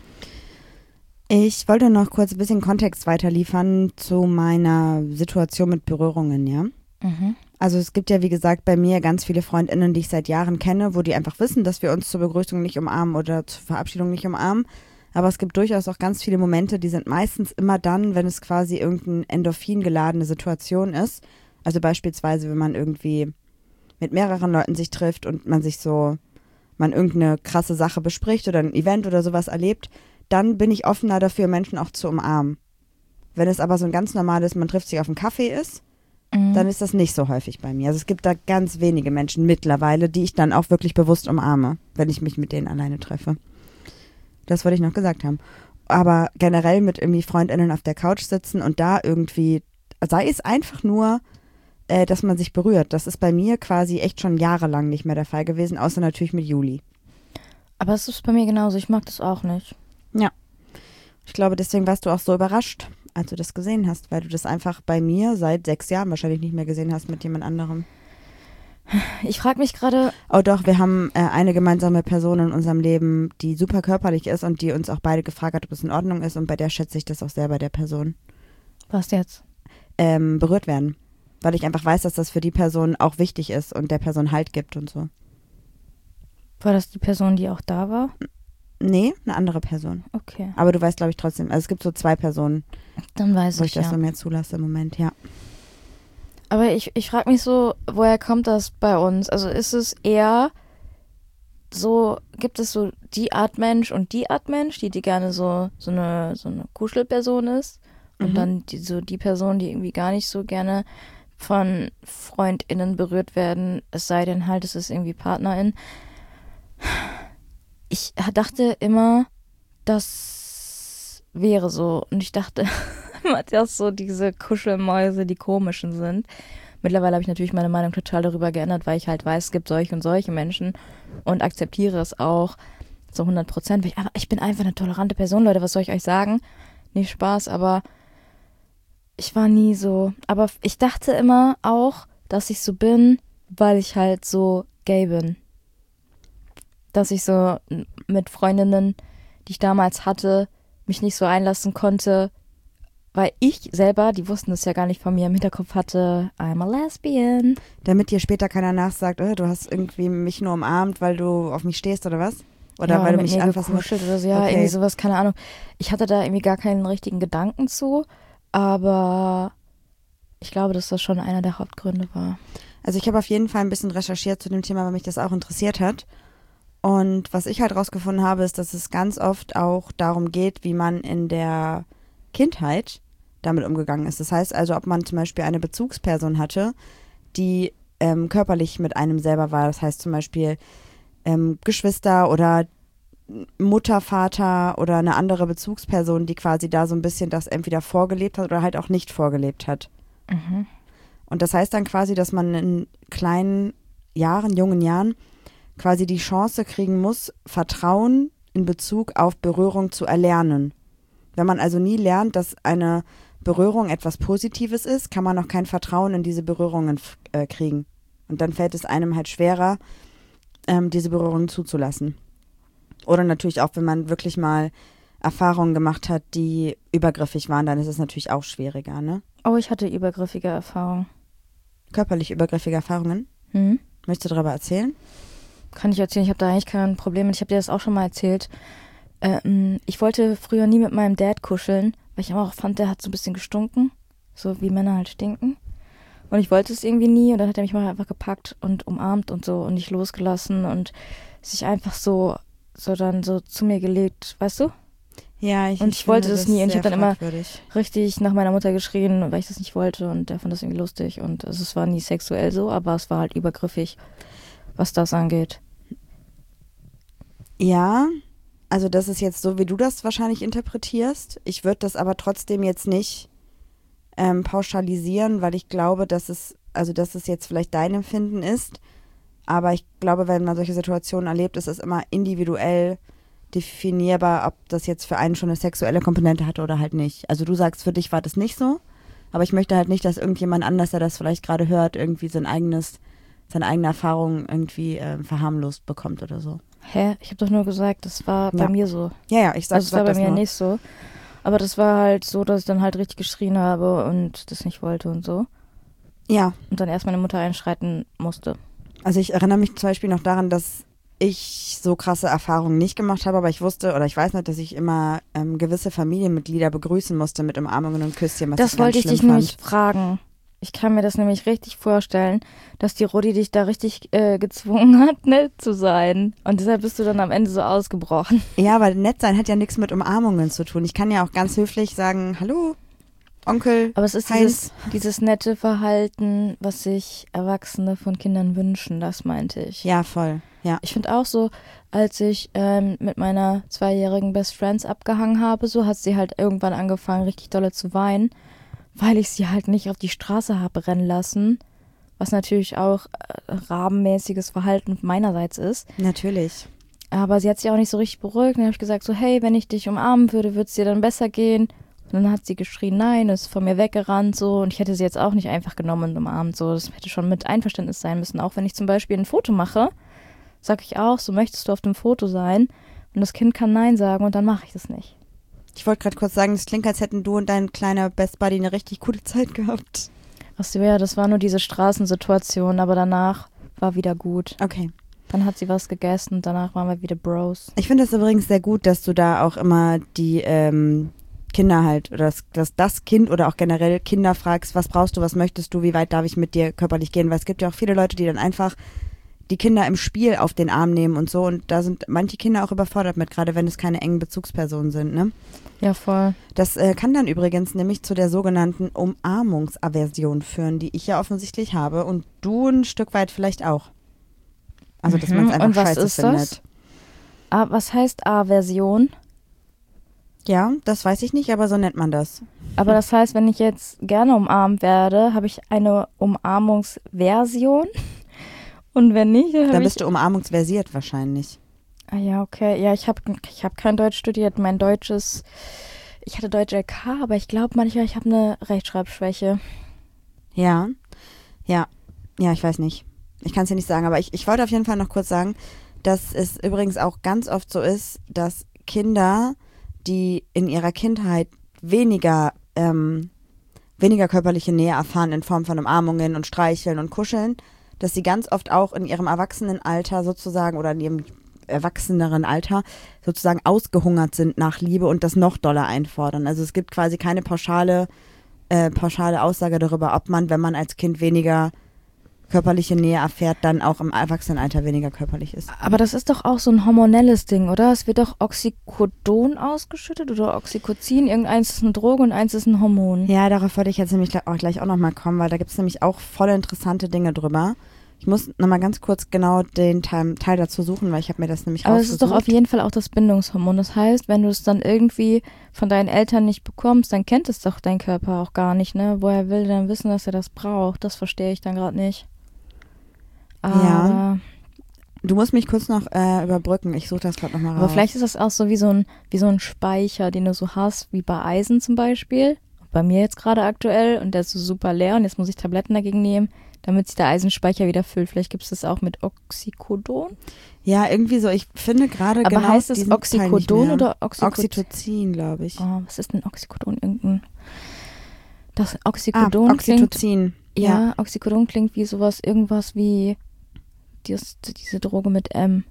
Ich wollte noch kurz ein bisschen Kontext weiterliefern zu meiner Situation mit Berührungen, ja. Mhm. Also es gibt ja, wie gesagt, bei mir ganz viele FreundInnen, die ich seit Jahren kenne, wo die einfach wissen, dass wir uns zur Begrüßung nicht umarmen oder zur Verabschiedung nicht umarmen. Aber es gibt durchaus auch ganz viele Momente, die sind meistens immer dann, wenn es quasi irgendeine endorphin-geladene Situation ist. Also beispielsweise, wenn man irgendwie mit mehreren Leuten sich trifft und man irgendeine krasse Sache bespricht oder ein Event oder sowas erlebt, dann bin ich offener dafür, Menschen auch zu umarmen. Wenn es aber so ein ganz normales, man trifft sich auf einen Kaffee ist, dann ist das nicht so häufig bei mir. Also es gibt da ganz wenige Menschen mittlerweile, die ich dann auch wirklich bewusst umarme, wenn ich mich mit denen alleine treffe. Das wollte ich noch gesagt haben. Aber generell mit irgendwie FreundInnen auf der Couch sitzen und da irgendwie, sei es einfach nur, dass man sich berührt. Das ist bei mir quasi echt schon jahrelang nicht mehr der Fall gewesen, außer natürlich mit Juli. Aber es ist bei mir genauso, ich mag das auch nicht. Ja. Ich glaube, deswegen warst du auch so überrascht, als du das gesehen hast, weil du das einfach bei mir seit 6 Jahren wahrscheinlich nicht mehr gesehen hast mit jemand anderem. Ich frage mich gerade. Oh doch, wir haben eine gemeinsame Person in unserem Leben, die super körperlich ist und die uns auch beide gefragt hat, ob es in Ordnung ist und bei der schätze ich das auch sehr bei der Person. Was jetzt? Berührt werden. Weil ich einfach weiß, dass das für die Person auch wichtig ist und der Person Halt gibt und so. War das die Person, die auch da war? Nee, eine andere Person. Okay. Aber du weißt, glaube ich, trotzdem, also es gibt so 2 Personen, Dann weiß wo ich ich das ja. so mehr zulasse im Moment, ja. Aber ich frage mich so, woher kommt das bei uns? Also ist es eher so, gibt es so die Art Mensch und die Art Mensch, die gerne so eine Kuschelperson ist? Und dann die Person, die irgendwie gar nicht so gerne von FreundInnen berührt werden, es sei denn halt, es ist irgendwie PartnerIn. Ich dachte immer, das wäre so. Und ich dachte immer, dass so diese Kuschelmäuse die komischen sind. Mittlerweile habe ich natürlich meine Meinung total darüber geändert, weil ich halt weiß, es gibt solche und solche Menschen und akzeptiere es auch zu 100%. Aber ich bin einfach eine tolerante Person, Leute, was soll ich euch sagen? Nicht Spaß, aber ich war nie so. Aber ich dachte immer auch, dass ich so bin, weil ich halt so gay bin. Dass ich so mit Freundinnen, die ich damals hatte, mich nicht so einlassen konnte, weil ich selber, die wussten das ja gar nicht von mir, im Hinterkopf hatte, I'm a lesbian. Damit dir später keiner nachsagt, du hast irgendwie mich nur umarmt, weil du auf mich stehst oder was? Oder ja, weil du mit mich mir anfassen gekuschelt oder so, ja, Okay. irgendwie sowas, keine Ahnung. Ich hatte da irgendwie gar keinen richtigen Gedanken zu, aber ich glaube, dass das schon einer der Hauptgründe war. Also ich habe auf jeden Fall ein bisschen recherchiert zu dem Thema, weil mich das auch interessiert hat. Und was ich halt rausgefunden habe, ist, dass es ganz oft auch darum geht, wie man in der Kindheit damit umgegangen ist. Das heißt also, ob man zum Beispiel eine Bezugsperson hatte, die körperlich mit einem selber war. Das heißt zum Beispiel Geschwister oder Mutter, Vater oder eine andere Bezugsperson, die quasi da so ein bisschen das entweder vorgelebt hat oder halt auch nicht vorgelebt hat. Mhm. Und das heißt dann quasi, dass man in kleinen Jahren, jungen Jahren quasi die Chance kriegen muss, Vertrauen in Bezug auf Berührung zu erlernen. Wenn man also nie lernt, dass eine Berührung etwas Positives ist, kann man auch kein Vertrauen in diese Berührungen kriegen. Und dann fällt es einem halt schwerer, diese Berührungen zuzulassen. Oder natürlich auch, wenn man wirklich mal Erfahrungen gemacht hat, die übergriffig waren, dann ist es natürlich auch schwieriger, ne? Oh, ich hatte übergriffige Erfahrungen. Körperlich übergriffige Erfahrungen. Hm? Möchtest du darüber erzählen? Kann ich erzählen, ich habe da eigentlich kein Problem mit. Ich habe dir das auch schon mal erzählt. Ich wollte früher nie mit meinem Dad kuscheln, weil ich immer auch fand, der hat so ein bisschen gestunken. So wie Männer halt stinken. Und ich wollte es irgendwie nie und dann hat er mich mal einfach gepackt und umarmt und so und nicht losgelassen und sich einfach so dann so zu mir gelegt, weißt du? Ja, Und ich wollte finde das nie und ich sehr habe dann immer fragwürdig. richtig nach meiner Mutter geschrien, weil ich das nicht wollte und der fand das irgendwie lustig und es war nie sexuell so, aber es war halt übergriffig, was das angeht. Ja, also das ist jetzt so, wie du das wahrscheinlich interpretierst. Ich würde das aber trotzdem jetzt nicht pauschalisieren, weil ich glaube, dass es jetzt vielleicht dein Empfinden ist. Aber ich glaube, wenn man solche Situationen erlebt, ist es immer individuell definierbar, ob das jetzt für einen schon eine sexuelle Komponente hatte oder halt nicht. Also du sagst, für dich war das nicht so, aber ich möchte halt nicht, dass irgendjemand anders, der das vielleicht gerade hört, irgendwie seine eigene Erfahrung irgendwie verharmlost bekommt oder so. Hä? Ich habe doch nur gesagt, das war bei mir so. Ja, ich sag, Also es war bei das mir nur. nicht so. Aber das war halt so, dass ich dann halt richtig geschrien habe und das nicht wollte und so. Ja, Und dann erst meine Mutter einschreiten musste. also ich erinnere mich zum Beispiel noch daran, dass ich so krasse Erfahrungen nicht gemacht habe, aber ich wusste oder ich weiß nicht, dass ich immer gewisse Familienmitglieder begrüßen musste mit Umarmungen und Küsschen, was Das ich ganz wollte ich schlimm dich fand. nämlich fragen. Ich kann mir das nämlich richtig vorstellen, dass die Rudi dich da richtig gezwungen hat, nett zu sein. Und deshalb bist du dann am Ende so ausgebrochen. Ja, weil nett sein hat ja nichts mit Umarmungen zu tun. Ich kann ja auch ganz höflich sagen, hallo, Onkel, Aber es ist Heinz. dieses nette Verhalten, was sich Erwachsene von Kindern wünschen, das meinte ich. Ja, voll, ja. Ich finde auch so, als ich mit meiner 2-jährigen Best Friends abgehangen habe, so hat sie halt irgendwann angefangen, richtig dolle zu weinen, weil ich sie halt nicht auf die Straße habe rennen lassen, was natürlich auch rabenmäßiges Verhalten meinerseits ist. Natürlich. Aber sie hat sich auch nicht so richtig beruhigt. Dann habe ich gesagt so, hey, wenn ich dich umarmen würde, würde es dir dann besser gehen? Und dann hat sie geschrien, nein, ist von mir weggerannt so. Und ich hätte sie jetzt auch nicht einfach genommen und umarmt so. Das hätte schon mit Einverständnis sein müssen. Auch wenn ich zum Beispiel ein Foto mache, sage ich auch, so möchtest du auf dem Foto sein. Und das Kind kann nein sagen und dann mache ich das nicht. Ich wollte gerade kurz sagen, es klingt, als hätten du und dein kleiner Best Buddy eine richtig gute Zeit gehabt. Ach so, ja, das war nur diese Straßensituation, aber danach war wieder gut. Okay. Dann hat sie was gegessen und danach waren wir wieder Bros. Ich finde es übrigens sehr gut, dass du da auch immer die Kinder halt oder das Kind oder auch generell Kinder fragst, was brauchst du, was möchtest du, wie weit darf ich mit dir körperlich gehen, weil es gibt ja auch viele Leute, die dann einfach die Kinder im Spiel auf den Arm nehmen und so und da sind manche Kinder auch überfordert mit, gerade wenn es keine engen Bezugspersonen sind, ne? Ja, voll. Das kann dann übrigens nämlich zu der sogenannten Umarmungsaversion führen, die ich ja offensichtlich habe und du ein Stück weit vielleicht auch. Also, dass man es einfach Und was scheiße ist findet. das? Was heißt Aversion? Ja, das weiß ich nicht, aber so nennt man das. Aber das heißt, wenn ich jetzt gerne umarmt werde, habe ich eine Umarmungsversion. Und wenn nicht, dann Dann habe ich... bist du umarmungsversiert wahrscheinlich. Ah ja, okay. Ja, ich hab kein Deutsch studiert. Mein Deutsch ich hatte Deutsch LK, aber ich glaube manchmal, ich habe eine Rechtschreibschwäche. Ja, ich weiß nicht. Ich kann es dir nicht sagen, aber ich wollte auf jeden Fall noch kurz sagen, dass es übrigens auch ganz oft so ist, dass Kinder, die in ihrer Kindheit weniger körperliche Nähe erfahren in Form von Umarmungen und Streicheln und Kuscheln, dass sie ganz oft auch in ihrem Erwachsenenalter sozusagen oder in ihrem erwachseneren Alter sozusagen ausgehungert sind nach Liebe und das noch doller einfordern. Also es gibt quasi keine pauschale Aussage darüber, ob man, wenn man als Kind weniger körperliche Nähe erfährt, dann auch im Erwachsenenalter weniger körperlich ist. Aber das ist doch auch so ein hormonelles Ding, oder? Es wird doch Oxycodon ausgeschüttet oder Oxytocin. Irgendeins ist eine Droge und eins ist ein Hormon. Ja, darauf wollte ich jetzt nämlich gleich auch nochmal kommen, weil da gibt es nämlich auch voll interessante Dinge drüber. Ich muss nochmal ganz kurz genau den Teil dazu suchen, weil ich habe mir das nämlich Aber es rausgesucht. ist doch auf jeden Fall auch das Bindungshormon. Das heißt, wenn du es dann irgendwie von deinen Eltern nicht bekommst, dann kennt es doch dein Körper auch gar nicht, ne? Woher will der dann wissen, dass er das braucht? Das verstehe ich dann gerade nicht. Aber, Ja. Du musst mich kurz noch überbrücken. Ich suche das gerade nochmal raus. aber vielleicht ist das auch so wie so ein Speicher, den du so hast, wie bei Eisen zum Beispiel. Bei mir jetzt gerade aktuell und der ist so super leer und jetzt muss ich Tabletten dagegen nehmen, damit sich der Eisenspeicher wieder füllt. Vielleicht gibt es das auch mit Oxycodon. Ja, irgendwie so. Ich finde gerade Aber genau heißt es diesen Teil nicht Oxycodon mehr. oder Oxytocin, glaube ich. Oh, was ist denn Oxycodon? Das Oxycodon klingt, Oxytocin. ja, Oxycodon klingt wie sowas, irgendwas wie diese Droge mit M.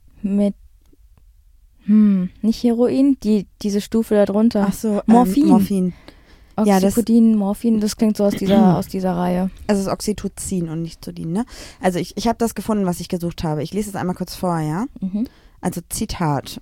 Nicht Heroin, diese Stufe da drunter. Ach so, Morphin. Morphin. Ja, Oxycodin, Morphin, das klingt so aus dieser Reihe. Also es ist Oxytocin und nicht Sodin, ne? Also ich habe das gefunden, was ich gesucht habe. Ich lese es einmal kurz vor, ja? Mhm. Also Zitat.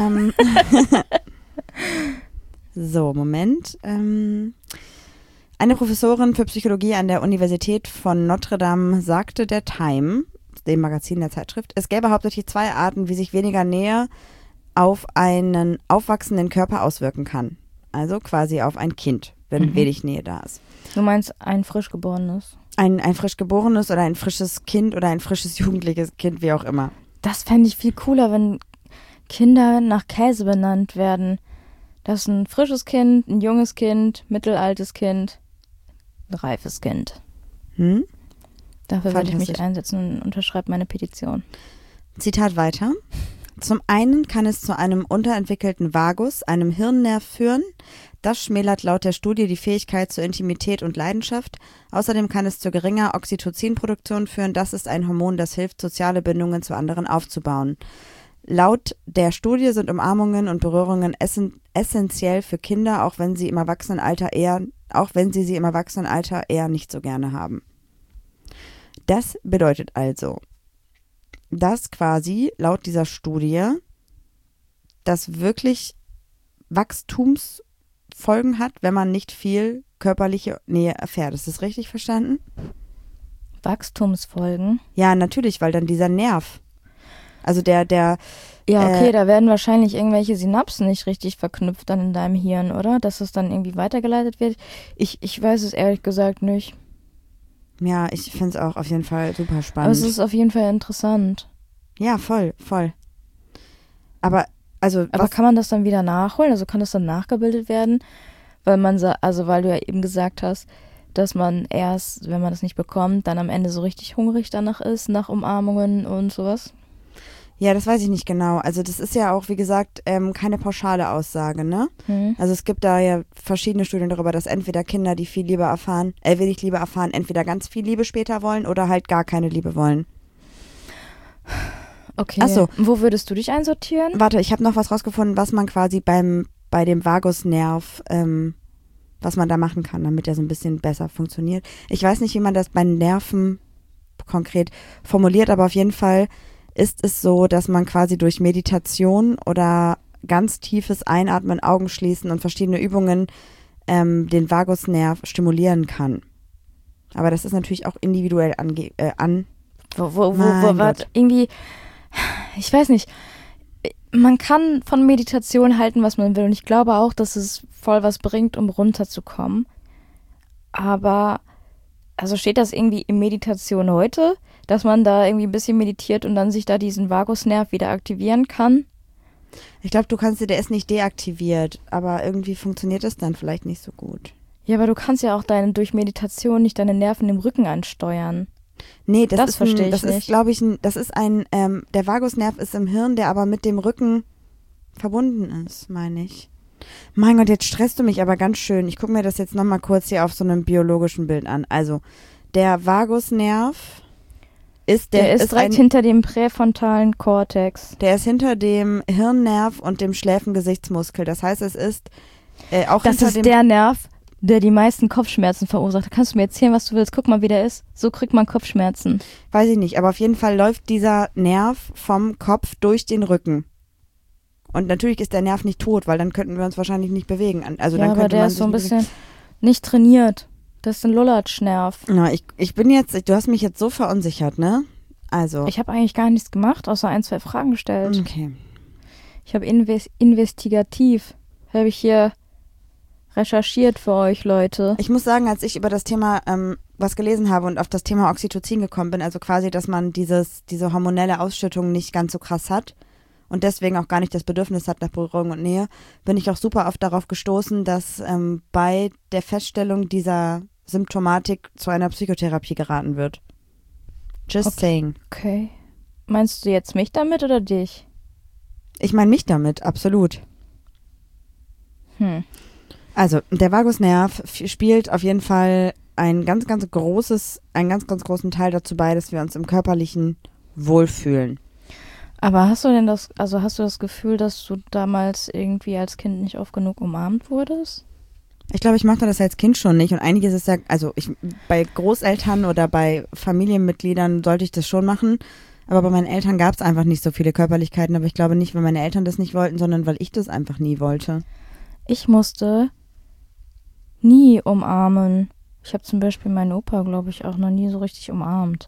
So, Moment. Eine Professorin für Psychologie an der Universität von Notre Dame sagte der Time, dem Magazin der Zeitschrift, es gäbe hauptsächlich zwei Arten, wie sich weniger Nähe auf einen aufwachsenden Körper auswirken kann. Also quasi auf ein Kind, wenn wenig Nähe da ist. Du meinst ein frisch geborenes? Ein frisch geborenes oder ein frisches Kind oder ein frisches jugendliches Kind, wie auch immer. Das fände ich viel cooler, wenn Kinder nach Käse benannt werden. Das ist ein frisches Kind, ein junges Kind, mittelaltes Kind, ein reifes Kind. Dafür würde ich mich Fantastisch. einsetzen und unterschreibe meine Petition. Zitat weiter. Zum einen kann es zu einem unterentwickelten Vagus, einem Hirnnerv führen. Das schmälert laut der Studie die Fähigkeit zur Intimität und Leidenschaft. Außerdem kann es zu geringer Oxytocinproduktion führen. Das ist ein Hormon, das hilft, soziale Bindungen zu anderen aufzubauen. Laut der Studie sind Umarmungen und Berührungen essentiell für Kinder, auch wenn sie sie im Erwachsenenalter eher nicht so gerne haben. Das bedeutet also, dass quasi laut dieser Studie das wirklich Wachstumsfolgen hat, wenn man nicht viel körperliche Nähe erfährt. Ist das richtig verstanden? Wachstumsfolgen? Ja, natürlich, weil dann dieser Nerv, also der Ja, okay, da werden wahrscheinlich irgendwelche Synapsen nicht richtig verknüpft dann in deinem Hirn, oder? Dass es dann irgendwie weitergeleitet wird. Ich weiß es ehrlich gesagt nicht. ja, ich finde es auch auf jeden Fall super Aber spannend. es ist auf jeden Fall interessant. Ja, voll. Aber Kann man das dann wieder nachholen? Also kann das dann nachgebildet werden? Weil weil du ja eben gesagt hast, dass man erst, wenn man das nicht bekommt, dann am Ende so richtig hungrig danach ist, nach Umarmungen und sowas? Ja, das weiß ich nicht genau. Also das ist ja auch, wie gesagt, keine pauschale Aussage, ne? Also es gibt da ja verschiedene Studien darüber, dass entweder Kinder, die wenig Liebe erfahren, entweder ganz viel Liebe später wollen oder halt gar keine Liebe wollen. Okay. Ach so. Wo würdest du dich einsortieren? Warte, ich habe noch was rausgefunden, was man quasi bei dem Vagusnerv, was man da machen kann, damit der so ein bisschen besser funktioniert. Ich weiß nicht, wie man das bei Nerven konkret formuliert, aber auf jeden Fall ist es so, dass man quasi durch Meditation oder ganz tiefes Einatmen, Augen schließen und verschiedene Übungen den Vagusnerv stimulieren kann. Aber das ist natürlich auch individuell Warte, irgendwie, ich weiß nicht, man kann von Meditation halten, was man will und ich glaube auch, dass es voll was bringt, um runterzukommen. Aber, also steht das irgendwie in Meditation heute, dass man da irgendwie ein bisschen meditiert und dann sich da diesen Vagusnerv wieder aktivieren kann? Ich glaube, der ist nicht deaktiviert, aber irgendwie funktioniert es dann vielleicht nicht so gut. Ja, aber du kannst ja auch durch Meditation nicht deine Nerven im Rücken ansteuern. Nee, Das verstehe ich das nicht. ist, glaube ich, der Vagusnerv ist im Hirn, der aber mit dem Rücken verbunden ist, meine ich. Mein Gott, jetzt stresst du mich aber ganz schön. Ich gucke mir das jetzt nochmal kurz hier auf so einem biologischen Bild an. Also, der Vagusnerv ist direkt hinter dem präfrontalen Kortex. Der ist hinter dem Hirnnerv und dem Schläfengesichtsmuskel. Das heißt, es ist auch Das hinter ist dem... der Nerv, der die meisten Kopfschmerzen verursacht. Da kannst du mir erzählen, was du willst. Guck mal, wie der ist. So kriegt man Kopfschmerzen. Weiß ich nicht, aber auf jeden Fall läuft dieser Nerv vom Kopf durch den Rücken. Und natürlich ist der Nerv nicht tot, weil dann könnten wir uns wahrscheinlich nicht bewegen. Also Ja, dann aber könnte der man ist so ein sich nicht bewegen. bisschen nicht trainiert. Das ist ein Lulatschnerv. Na, ich bin jetzt, du hast mich jetzt so verunsichert, ne? Also. Ich habe eigentlich gar nichts gemacht, außer 1, 2 Fragen gestellt. Okay. Ich habe investigativ, habe ich hier recherchiert für euch, Leute. Ich muss sagen, als ich über das Thema was gelesen habe und auf das Thema Oxytocin gekommen bin, also quasi, dass man diese hormonelle Ausschüttung nicht ganz so krass hat und deswegen auch gar nicht das Bedürfnis hat nach Berührung und Nähe, bin ich auch super oft darauf gestoßen, dass bei der Feststellung dieser Symptomatik zu einer Psychotherapie geraten wird. Just saying. Okay. Meinst du jetzt mich damit oder dich? Ich meine mich damit, absolut. Also, der Vagusnerv spielt auf jeden Fall einen ganz, ganz großen Teil dazu bei, dass wir uns im Körperlichen wohlfühlen. Aber hast du das Gefühl, dass du damals irgendwie als Kind nicht oft genug umarmt wurdest? Ich glaube, ich mochte das als Kind schon nicht und einiges ist ja, also bei Großeltern oder bei Familienmitgliedern sollte ich das schon machen, aber bei meinen Eltern gab es einfach nicht so viele Körperlichkeiten, aber ich glaube nicht, weil meine Eltern das nicht wollten, sondern weil ich das einfach nie wollte. Ich musste nie umarmen. Ich habe zum Beispiel meinen Opa, glaube ich, auch noch nie so richtig umarmt.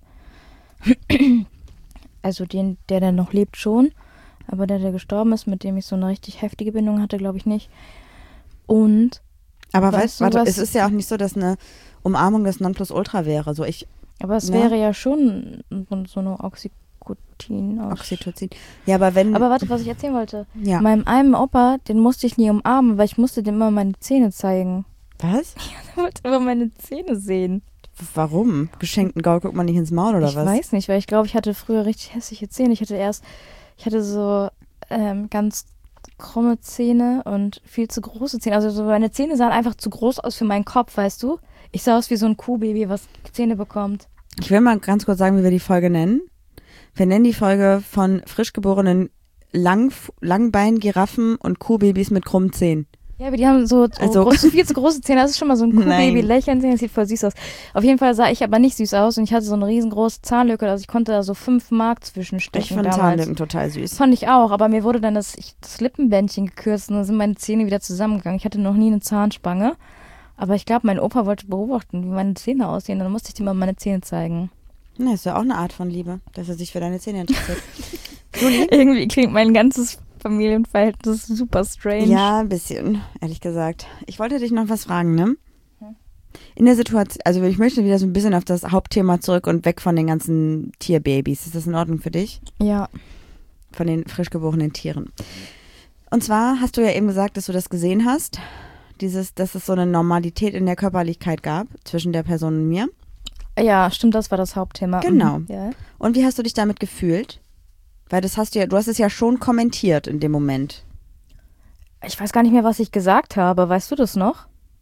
Also der noch lebt schon, aber der gestorben ist, mit dem ich so eine richtig heftige Bindung hatte, glaube ich nicht. Und aber warte, es ist ja auch nicht so, dass eine Umarmung das Nonplusultra wäre. Aber es wäre ja schon so eine Oxytocin. Ja, aber wenn... Aber warte, was ich erzählen wollte. Ja. Meinem einen Opa, den musste ich nie umarmen, weil ich musste dem immer meine Zähne zeigen. Was? Er wollte immer meine Zähne sehen. Warum? Geschenkten Gaul guckt man nicht ins Maul oder was? Ich weiß nicht, weil ich glaube, ich hatte früher richtig hässliche Zähne. Ich hatte so ganz krumme Zähne und viel zu große Zähne. Also so meine Zähne sahen einfach zu groß aus für meinen Kopf, weißt du? Ich sah aus wie so ein Kuhbaby, was Zähne bekommt. Ich will mal ganz kurz sagen, wie wir die Folge nennen. Wir nennen die Folge von frisch geborenen Langbein-Giraffen und Kuhbabys mit krummen Zähnen. Ja, aber die haben so viel zu große Zähne. Das ist schon mal so ein Kuhbaby lächeln. Das sieht voll süß aus. Auf jeden Fall sah ich aber nicht süß aus und ich hatte so eine riesengroße Zahnlücke. Also ich konnte da so 5 Mark zwischenstechen. Ich fand Zahnlücken total süß. Fand ich auch, aber mir wurde dann das Lippenbändchen gekürzt und dann sind meine Zähne wieder zusammengegangen. Ich hatte noch nie eine Zahnspange. Aber ich glaube, mein Opa wollte beobachten, wie meine Zähne aussehen. Dann musste ich ihm mal meine Zähne zeigen. Na, ist ja auch eine Art von Liebe, dass er sich für deine Zähne interessiert. Irgendwie klingt mein ganzes Familienverhältnis super strange. Ja, ein bisschen, ehrlich gesagt. Ich wollte dich noch was fragen, ne? In der Situation, also ich möchte wieder so ein bisschen auf das Hauptthema zurück und weg von den ganzen Tierbabys. Ist das in Ordnung für dich? Ja. Von den frisch geborenen Tieren. Und zwar hast du ja eben gesagt, dass du das gesehen hast, dass es so eine Normalität in der Körperlichkeit gab zwischen der Person und mir. Ja, stimmt, das war das Hauptthema. Genau. Ja. Und wie hast du dich damit gefühlt? Weil du hast es ja schon kommentiert in dem Moment. Ich weiß gar nicht mehr, was ich gesagt habe. Weißt du das noch?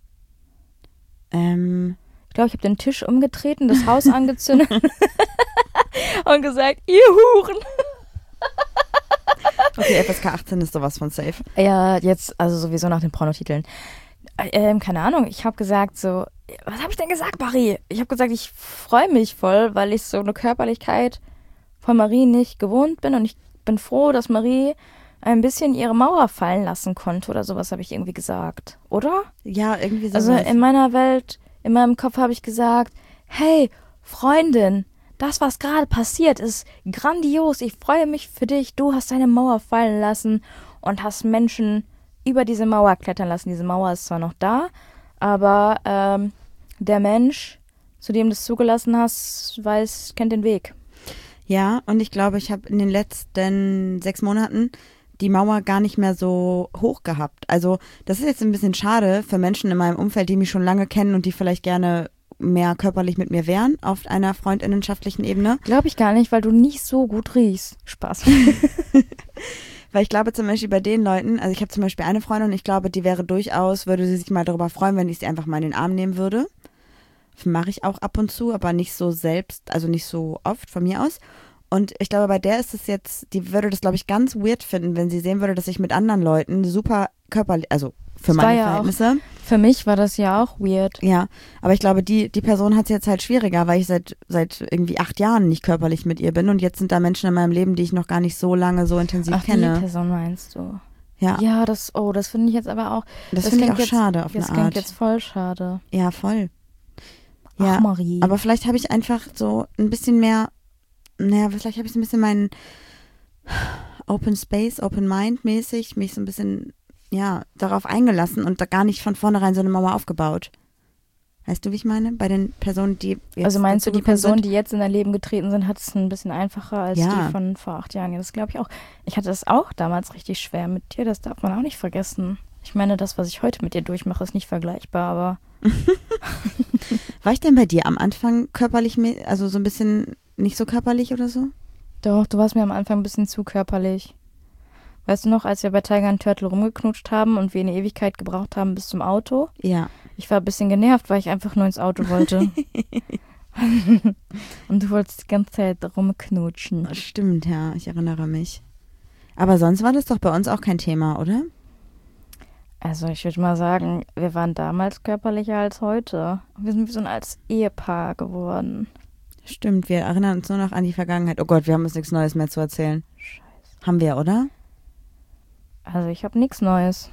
Ich glaube, ich habe den Tisch umgetreten, das Haus angezündet und gesagt, ihr Huren. Okay, FSK 18 ist sowas von safe. Ja, jetzt, also sowieso nach den Pornotiteln. Keine Ahnung, ich habe gesagt so, was habe ich denn gesagt, Marie? Ich habe gesagt, ich freue mich voll, weil ich so eine Körperlichkeit von Marie nicht gewohnt bin und ich bin froh, dass Marie ein bisschen ihre Mauer fallen lassen konnte oder sowas habe ich irgendwie gesagt, oder? Ja, irgendwie sowas. Also in meiner Welt, in meinem Kopf habe ich gesagt, hey, Freundin, das, was gerade passiert, ist grandios. Ich freue mich für dich. Du hast deine Mauer fallen lassen und hast Menschen über diese Mauer klettern lassen. Diese Mauer ist zwar noch da, aber der Mensch, zu dem du es zugelassen hast, kennt den Weg. Ja, und ich glaube, ich habe in den letzten 6 Monaten die Mauer gar nicht mehr so hoch gehabt. Also das ist jetzt ein bisschen schade für Menschen in meinem Umfeld, die mich schon lange kennen und die vielleicht gerne mehr körperlich mit mir wären auf einer freundinnenschaftlichen Ebene. Glaube ich gar nicht, weil du nicht so gut riechst. Spaß. Weil ich glaube zum Beispiel bei den Leuten, also ich habe zum Beispiel eine Freundin und ich glaube, die würde sie sich mal darüber freuen, wenn ich sie einfach mal in den Arm nehmen würde. Das mache ich auch ab und zu, aber nicht so selbst, also nicht so oft von mir aus. Und ich glaube, bei der ist es jetzt, die würde das, glaube ich, ganz weird finden, wenn sie sehen würde, dass ich mit anderen Leuten super körperlich, also für meine Verhältnisse. Für mich war das ja auch weird. Ja, aber ich glaube, die Person hat es jetzt halt schwieriger, weil ich seit irgendwie 8 Jahren nicht körperlich mit ihr bin und jetzt sind da Menschen in meinem Leben, die ich noch gar nicht so lange so intensiv kenne. Die Person meinst du? Ja. Ja, das finde ich jetzt aber auch. Das finde ich auch schade auf eine Art. Das klingt jetzt voll schade. Ja, voll. Ja, Ach, Marie. aber vielleicht habe ich einfach so ein bisschen mehr, vielleicht habe ich so ein bisschen meinen Open Space, Open Mind mäßig mich so ein bisschen, darauf eingelassen und da gar nicht von vornherein so eine Mauer aufgebaut. Weißt du, wie ich meine? Bei den Personen, die jetzt Also meinst du, die dazugekommen Personen, sind? die jetzt in dein Leben getreten sind, hat es ein bisschen einfacher als Ja. die von vor 8 Jahren? Ja, das glaube ich auch. Ich hatte das auch damals richtig schwer mit dir, das darf man auch nicht vergessen. Ich meine, das, was ich heute mit dir durchmache, ist nicht vergleichbar, aber War ich denn bei dir am Anfang körperlich, also so ein bisschen nicht so körperlich oder so? doch, du warst mir am Anfang ein bisschen zu körperlich. Weißt du noch, als wir bei Tiger and Turtle rumgeknutscht haben und wir eine Ewigkeit gebraucht haben bis zum Auto? Ja. Ich war ein bisschen genervt, weil ich einfach nur ins Auto wollte. Und du wolltest die ganze Zeit rumknutschen. Stimmt, ja, ich erinnere mich. Aber sonst war das doch bei uns auch kein Thema, oder? Also ich würde mal sagen, wir waren damals körperlicher als heute. Wir sind wie so ein als Ehepaar geworden. Stimmt, wir erinnern uns nur noch an die Vergangenheit. Oh Gott, wir haben uns nichts Neues mehr zu erzählen. Scheiße. Haben wir, oder? Also ich habe nichts Neues.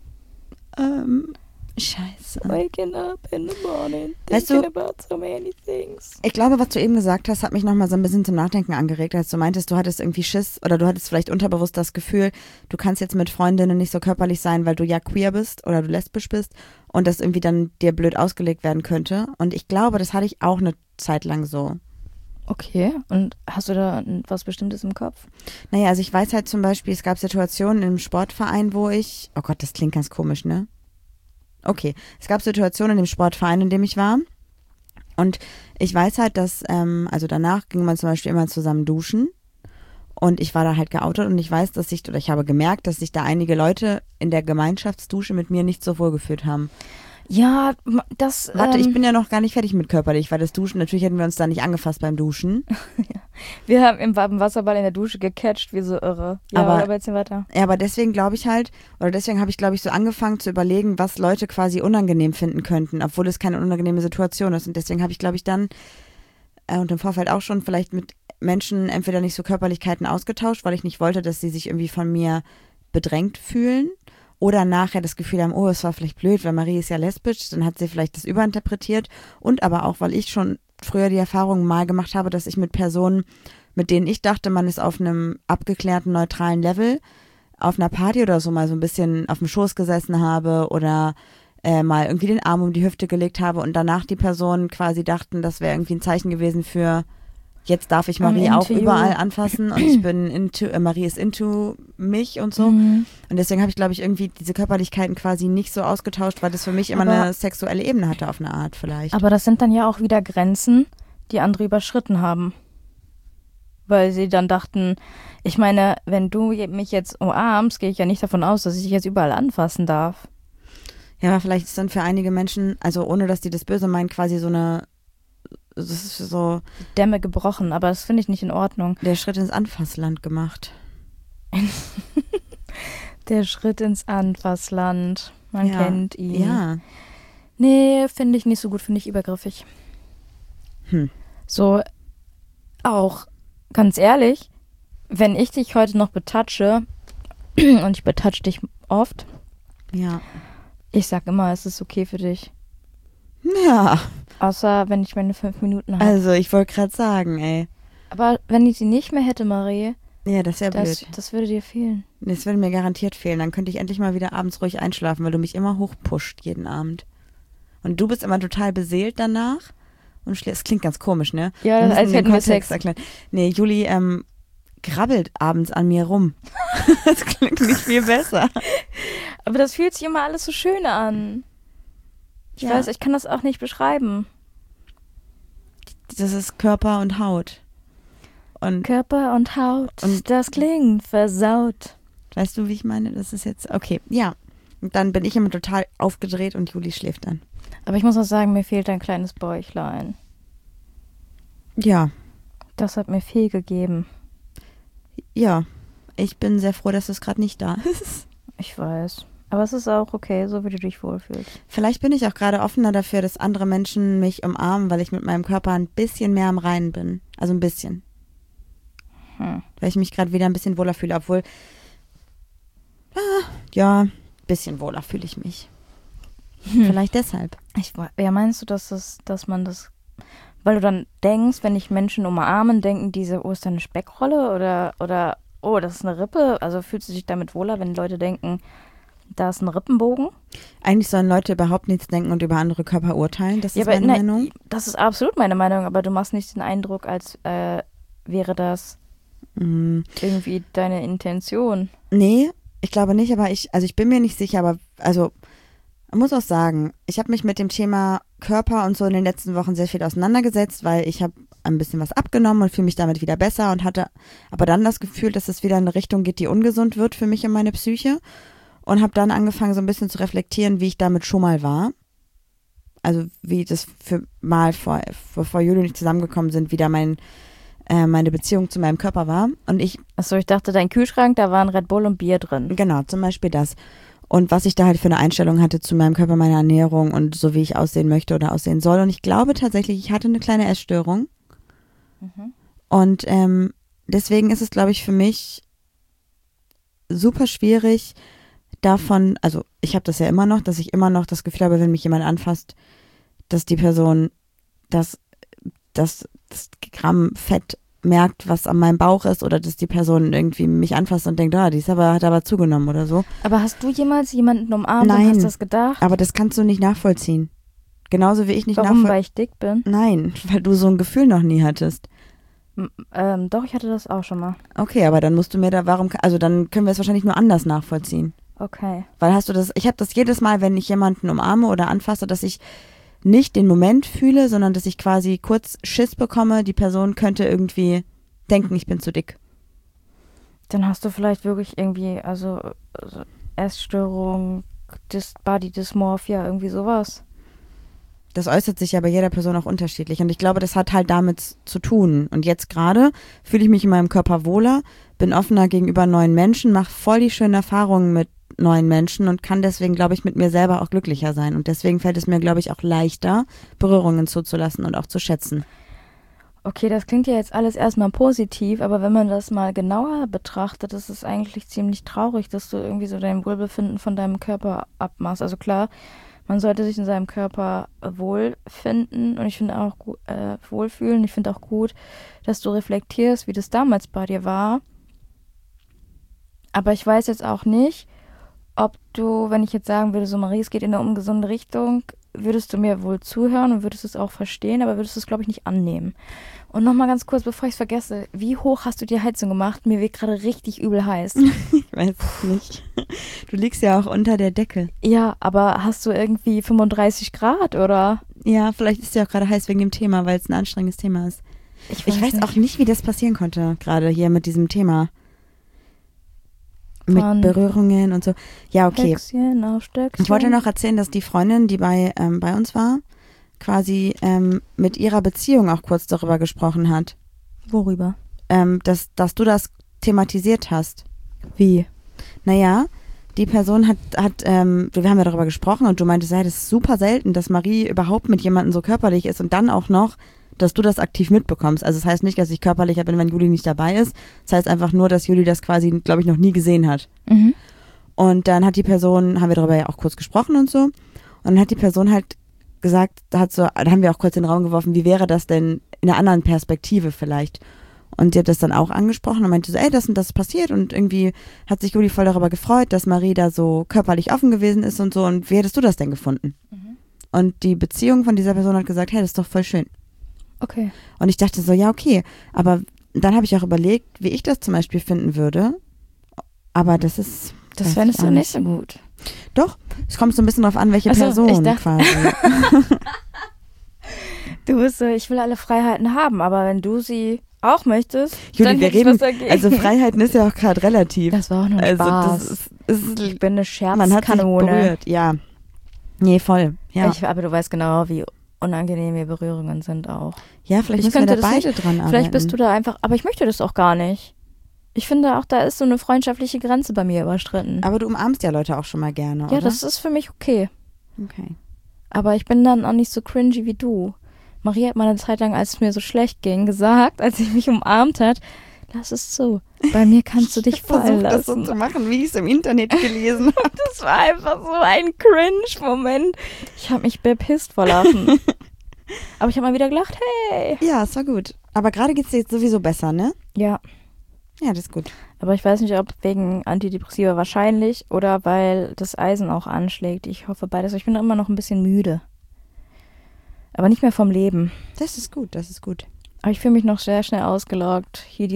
Scheiße. Waking up in the morning, Weißt du- thinking about so many things. Ich glaube, was du eben gesagt hast, hat mich nochmal so ein bisschen zum Nachdenken angeregt, als du meintest, du hattest irgendwie Schiss oder du hattest vielleicht unterbewusst das Gefühl, du kannst jetzt mit Freundinnen nicht so körperlich sein, weil du ja queer bist oder du lesbisch bist und das irgendwie dann dir blöd ausgelegt werden könnte. Und ich glaube, das hatte ich auch eine Zeit lang so. Okay, und hast du da was Bestimmtes im Kopf? Naja, also ich weiß halt zum Beispiel, es gab Situationen im Sportverein, wo ich, oh Gott, das klingt ganz komisch, ne? Okay, es gab Situationen in dem Sportverein, in dem ich war und ich weiß halt, dass, also danach ging man zum Beispiel immer zusammen duschen und ich war da halt geoutet und ich weiß, ich habe gemerkt, dass sich da einige Leute in der Gemeinschaftsdusche mit mir nicht so wohl gefühlt haben. Ja, das... Warte, ich bin ja noch gar nicht fertig mit körperlich, weil das Duschen, natürlich hätten wir uns da nicht angefasst beim Duschen. Wir haben im Wasserball in der Dusche gecatcht, wie so irre. Ja, aber jetzt weiter. Ja, aber deswegen glaube ich halt, oder deswegen habe ich, glaube ich, so angefangen zu überlegen, was Leute quasi unangenehm finden könnten, obwohl es keine unangenehme Situation ist. Und deswegen habe ich, glaube ich, dann und im Vorfeld auch schon vielleicht mit Menschen entweder nicht so Körperlichkeiten ausgetauscht, weil ich nicht wollte, dass sie sich irgendwie von mir bedrängt fühlen. Oder nachher das Gefühl haben, oh, es war vielleicht blöd, weil Marie ist ja lesbisch, dann hat sie vielleicht das überinterpretiert. Und aber auch, weil ich schon früher die Erfahrung mal gemacht habe, dass ich mit Personen, mit denen ich dachte, man ist auf einem abgeklärten, neutralen Level, auf einer Party oder so mal so ein bisschen auf dem Schoß gesessen habe oder mal irgendwie den Arm um die Hüfte gelegt habe und danach die Personen quasi dachten, das wäre irgendwie ein Zeichen gewesen für, jetzt darf ich Marie auch überall anfassen und ich bin Marie ist into mich und so. Mhm. Und deswegen habe ich, glaube ich, irgendwie diese Körperlichkeiten quasi nicht so ausgetauscht, weil das für mich immer Aber- eine sexuelle Ebene hatte auf eine Art vielleicht. Aber das sind dann ja auch wieder Grenzen, die andere überschritten haben. Weil sie dann dachten, ich meine, wenn du mich jetzt umarmst, gehe ich ja nicht davon aus, dass ich dich jetzt überall anfassen darf. Ja, aber vielleicht ist dann für einige Menschen, also ohne dass die das böse meinen, quasi so eine, das ist so Dämme gebrochen, aber das finde ich nicht in Ordnung. der Schritt ins Anfassland gemacht. Der Schritt ins Anfassland, man Ja. kennt ihn. Ja. Nee, finde ich nicht so gut, finde ich übergriffig. So, auch, ganz ehrlich, wenn ich dich heute noch betatsche, und ich betatsche dich oft, Ja. ich sag immer, es ist okay für dich. Ja. Außer, wenn ich meine 5 Minuten habe. Also ich wollte gerade sagen, ey. Aber wenn ich sie nicht mehr hätte, Marie, Ja, das wäre blöd. das würde dir fehlen. Das würde mir garantiert fehlen. Dann könnte ich endlich mal wieder abends ruhig einschlafen, weil du mich immer hochpusht jeden Abend. Und du bist immer total beseelt danach. Und es klingt ganz komisch, ne? Ja, Wir müssen als den hätten wir Kontext Sex. erklären. Nee, Juli grabbelt abends an mir rum. Das klingt nicht viel besser. Aber das fühlt sich immer alles so schön an. Ich Ja. weiß, ich kann das auch nicht beschreiben. Das ist Körper und Haut. Und Körper und Haut, Und- das klingt versaut. weißt du, wie ich meine? Das ist jetzt, okay, ja. Und dann bin ich immer total aufgedreht und Juli schläft dann. Aber ich muss auch sagen, mir fehlt ein kleines Bäuchlein. Ja, Das hat mir viel gegeben. ja. Ich bin sehr froh, dass es gerade nicht da ist. Ich weiß. Aber es ist auch okay, so wie du dich wohlfühlst. Vielleicht bin ich auch gerade offener dafür, dass andere Menschen mich umarmen, weil ich mit meinem Körper ein bisschen mehr am Reinen bin. Also ein bisschen. Weil ich mich gerade wieder ein bisschen wohler fühle, obwohl, ja, ein bisschen wohler fühle ich mich. Vielleicht deshalb. Ja, meinst du, dass man das weil du dann denkst, wenn dich Menschen umarmen, denken diese, oh, ist da eine Speckrolle oder oh, das ist eine Rippe. Also fühlst du dich damit wohler, wenn Leute denken, da ist ein Rippenbogen? Eigentlich sollen Leute überhaupt nichts denken und über andere Körper urteilen. Das ist meine Meinung. Das ist absolut meine Meinung, aber du machst nicht den Eindruck, als wäre das irgendwie deine Intention. Nee, ich glaube nicht, aber ich bin mir nicht sicher, aber also man muss auch sagen, ich habe mich mit dem Thema Körper und so in den letzten Wochen sehr viel auseinandergesetzt, weil ich habe ein bisschen was abgenommen und fühle mich damit wieder besser und hatte aber dann das Gefühl, dass es wieder in eine Richtung geht, die ungesund wird für mich und meine Psyche und habe dann angefangen so ein bisschen zu reflektieren, wie ich damit schon mal war. Also wie das bevor Juli und ich zusammengekommen sind, wieder meine Beziehung zu meinem Körper war. Und Achso, ich dachte, dein Kühlschrank, da waren Red Bull und Bier drin. Genau, zum Beispiel das. Und was ich da halt für eine Einstellung hatte zu meinem Körper, meiner Ernährung und so, wie ich aussehen möchte oder aussehen soll. Und ich glaube tatsächlich, ich hatte eine kleine Essstörung. Mhm. Und deswegen ist es, glaube ich, für mich super schwierig davon, also ich habe das ja immer noch, dass ich immer noch das Gefühl habe, wenn mich jemand anfasst, dass die Person das Gramm Fett merkt, was an meinem Bauch ist oder dass die Person irgendwie mich anfasst und denkt, hat aber zugenommen oder so. Aber hast du jemals jemanden umarmt Nein, und hast das gedacht? Aber das kannst du nicht nachvollziehen. Genauso wie ich nicht Warum, weil ich dick bin? Nein, weil du so ein Gefühl noch nie hattest. Doch, ich hatte das auch schon mal. Okay, aber dann musst du mir dann können wir es wahrscheinlich nur anders nachvollziehen. Okay. Weil ich habe das jedes Mal, wenn ich jemanden umarme oder anfasse, dass ich nicht den Moment fühle, sondern dass ich quasi kurz Schiss bekomme, die Person könnte irgendwie denken, ich bin zu dick. Dann hast du vielleicht wirklich irgendwie, also Essstörung, Body Dysmorphia, irgendwie sowas. Das äußert sich ja bei jeder Person auch unterschiedlich und ich glaube, das hat halt damit zu tun. Und jetzt gerade fühle ich mich in meinem Körper wohler, bin offener gegenüber neuen Menschen, mache voll die schönen Erfahrungen mit neuen Menschen und kann deswegen, glaube ich, mit mir selber auch glücklicher sein. Und deswegen fällt es mir, glaube ich, auch leichter, Berührungen zuzulassen und auch zu schätzen. Okay, das klingt ja jetzt alles erstmal positiv, aber wenn man das mal genauer betrachtet, ist es eigentlich ziemlich traurig, dass du irgendwie so dein Wohlbefinden von deinem Körper abmachst. Also klar, man sollte sich in seinem Körper wohlfinden und ich finde auch wohlfühlen. Ich finde auch gut, dass du reflektierst, wie das damals bei dir war. Aber ich weiß jetzt auch nicht, ob du, wenn ich jetzt sagen würde, so Marie, es geht in eine ungesunde Richtung, würdest du mir wohl zuhören und würdest es auch verstehen, aber würdest es, glaube ich, nicht annehmen. Und nochmal ganz kurz, bevor ich es vergesse, wie hoch hast du die Heizung gemacht? Mir wird gerade richtig übel heiß. Ich weiß es nicht. Du liegst ja auch unter der Decke. Ja, aber hast du irgendwie 35 Grad, oder? Ja, vielleicht ist ja auch gerade heiß wegen dem Thema, weil es ein anstrengendes Thema ist. Ich weiß auch nicht, wie das passieren konnte, gerade hier mit diesem Thema. Mit Berührungen und so. Ja, okay. Höchstchen auf Stöckchen. Ich wollte noch erzählen, dass die Freundin, die bei uns war, quasi mit ihrer Beziehung auch kurz darüber gesprochen hat. Worüber? Dass du das thematisiert hast. Wie? Naja, die Person wir haben ja darüber gesprochen und du meintest, ja, das ist super selten, dass Marie überhaupt mit jemandem so körperlich ist und dann auch noch, dass du das aktiv mitbekommst. Also das heißt nicht, dass ich körperlicher bin, wenn Juli nicht dabei ist. Das heißt einfach nur, dass Juli das quasi, glaube ich, noch nie gesehen hat. Mhm. Und dann haben wir darüber ja auch kurz gesprochen und so. Und dann hat die Person halt gesagt, da haben wir auch kurz in den Raum geworfen, wie wäre das denn in einer anderen Perspektive vielleicht? Und sie hat das dann auch angesprochen und meinte so, das und das ist passiert und irgendwie hat sich Juli voll darüber gefreut, dass Marie da so körperlich offen gewesen ist und so. Und wie hättest du das denn gefunden? Mhm. Und die Beziehung von dieser Person hat gesagt, hey, das ist doch voll schön. Okay. Und ich dachte so, ja, okay. Aber dann habe ich auch überlegt, wie ich das zum Beispiel finden würde. Aber das fändest du nicht so gut. Doch, es kommt so ein bisschen drauf an, welche Person quasi. Du bist so, ich will alle Freiheiten haben, aber wenn du sie auch möchtest, Juli, dann wir hätte ich was dagegen. Also Freiheiten ist ja auch gerade relativ. Das war auch nur ein Spaß. Ich bin eine Scherzkanone. Man hat sich berührt, ja. Nee, voll, ja. Aber du weißt genau, wie unangenehme Berührungen sind auch. Ja, vielleicht müssen wir da beide dran arbeiten. Vielleicht bist du da einfach, aber ich möchte das auch gar nicht. Ich finde auch, da ist so eine freundschaftliche Grenze bei mir überschritten. Aber du umarmst ja Leute auch schon mal gerne, oder? Ja, das ist für mich okay. Okay. Aber ich bin dann auch nicht so cringy wie du. Marie hat mal eine Zeit lang, als es mir so schlecht ging, gesagt, als sie mich umarmt hat, lass es zu. Bei mir kannst du dich fallen lassen. Das so zu machen, wie ich es im Internet gelesen habe. Das war einfach so ein Cringe-Moment. Ich habe mich bepisst vor Lachen. Aber ich habe mal wieder gelacht, hey. Ja, es war gut. Aber gerade geht es dir jetzt sowieso besser, ne? Ja, Ja, das ist gut. aber ich weiß nicht, ob wegen Antidepressiva wahrscheinlich oder weil das Eisen auch anschlägt. Ich hoffe beides. Ich bin immer noch ein bisschen müde. Aber nicht mehr vom Leben. Das ist gut, das ist gut. Aber ich fühle mich noch sehr schnell ausgelaugt. Hier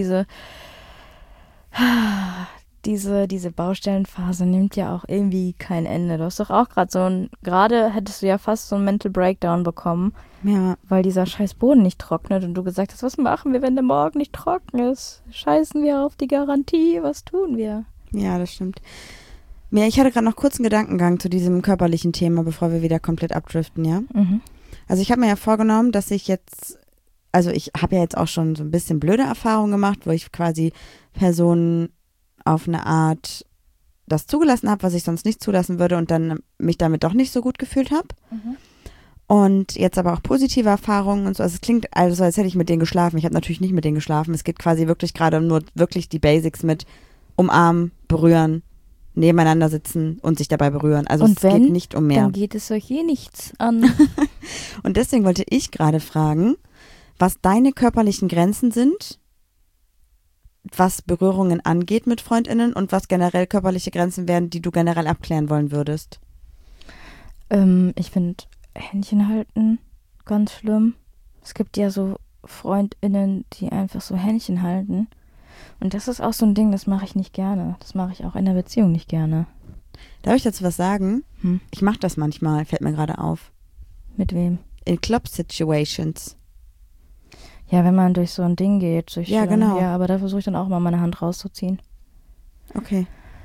diese Baustellenphase nimmt ja auch irgendwie kein Ende. Du hast doch auch gerade hättest du ja fast so einen Mental Breakdown bekommen, Ja, weil dieser scheiß Boden nicht trocknet und du gesagt hast, was machen wir, wenn der morgen nicht trocken ist? Scheißen wir auf die Garantie? Was tun wir? ja, das stimmt. Ja, ich hatte gerade noch kurz einen Gedankengang zu diesem körperlichen Thema, bevor wir wieder komplett abdriften, ja? Mhm. Also ich habe mir ja vorgenommen, dass ich jetzt, also ich habe ja jetzt auch schon so ein bisschen blöde Erfahrungen gemacht, wo ich quasi Personen auf eine Art das zugelassen habe, was ich sonst nicht zulassen würde und dann mich damit doch nicht so gut gefühlt habe. Mhm. Und jetzt aber auch positive Erfahrungen und so. Also es klingt also, als hätte ich mit denen geschlafen. Ich habe natürlich nicht mit denen geschlafen. Es geht quasi wirklich gerade um nur wirklich die Basics mit umarmen, berühren, nebeneinander sitzen und sich dabei berühren. Also Und es geht wenn, nicht um mehr. Dann geht es euch hier nichts an. Und deswegen wollte ich gerade fragen, was deine körperlichen Grenzen sind, was Berührungen angeht mit FreundInnen und was generell körperliche Grenzen wären, die du generell abklären wollen würdest. Ich finde Händchen halten ganz schlimm. Es gibt ja so FreundInnen, die einfach so Händchen halten. Und das ist auch so ein Ding, das mache ich nicht gerne. Das mache ich auch in der Beziehung nicht gerne. Darf ich dazu was sagen? Hm. Ich mache das manchmal, fällt mir gerade auf. Mit wem? In Club-Situations. Ja, wenn man durch so ein Ding geht. Ja, genau. Ja, aber da versuche ich dann auch mal meine Hand rauszuziehen. Okay.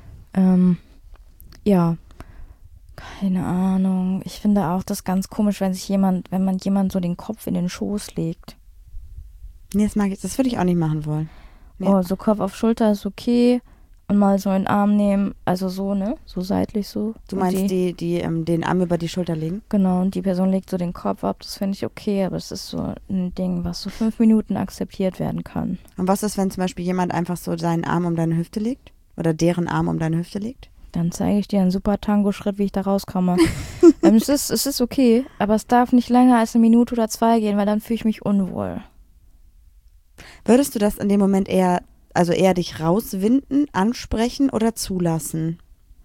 Ja, keine Ahnung. Ich finde auch das ganz komisch, wenn man jemand so den Kopf in den Schoß legt. Nee, das mag ich, das würde ich auch nicht machen wollen. Nee. Oh, so Kopf auf Schulter ist okay. Und mal so in den Arm nehmen. Also so, ne? So seitlich so. Du Und meinst den Arm über die Schulter legen? Genau, und die Person legt so den Kopf ab. Das finde ich okay, aber es ist so ein Ding, was so 5 Minuten akzeptiert werden kann. Und was ist, wenn zum Beispiel jemand einfach so seinen Arm um deine Hüfte legt? Oder deren Arm um deine Hüfte legt? Dann zeige ich dir einen super Tango-Schritt, wie ich da rauskomme. Es ist okay, aber es darf nicht länger als 1 Minute oder 2 gehen, weil dann fühle ich mich unwohl. Würdest du das in dem Moment eher dich rauswinden, ansprechen oder zulassen?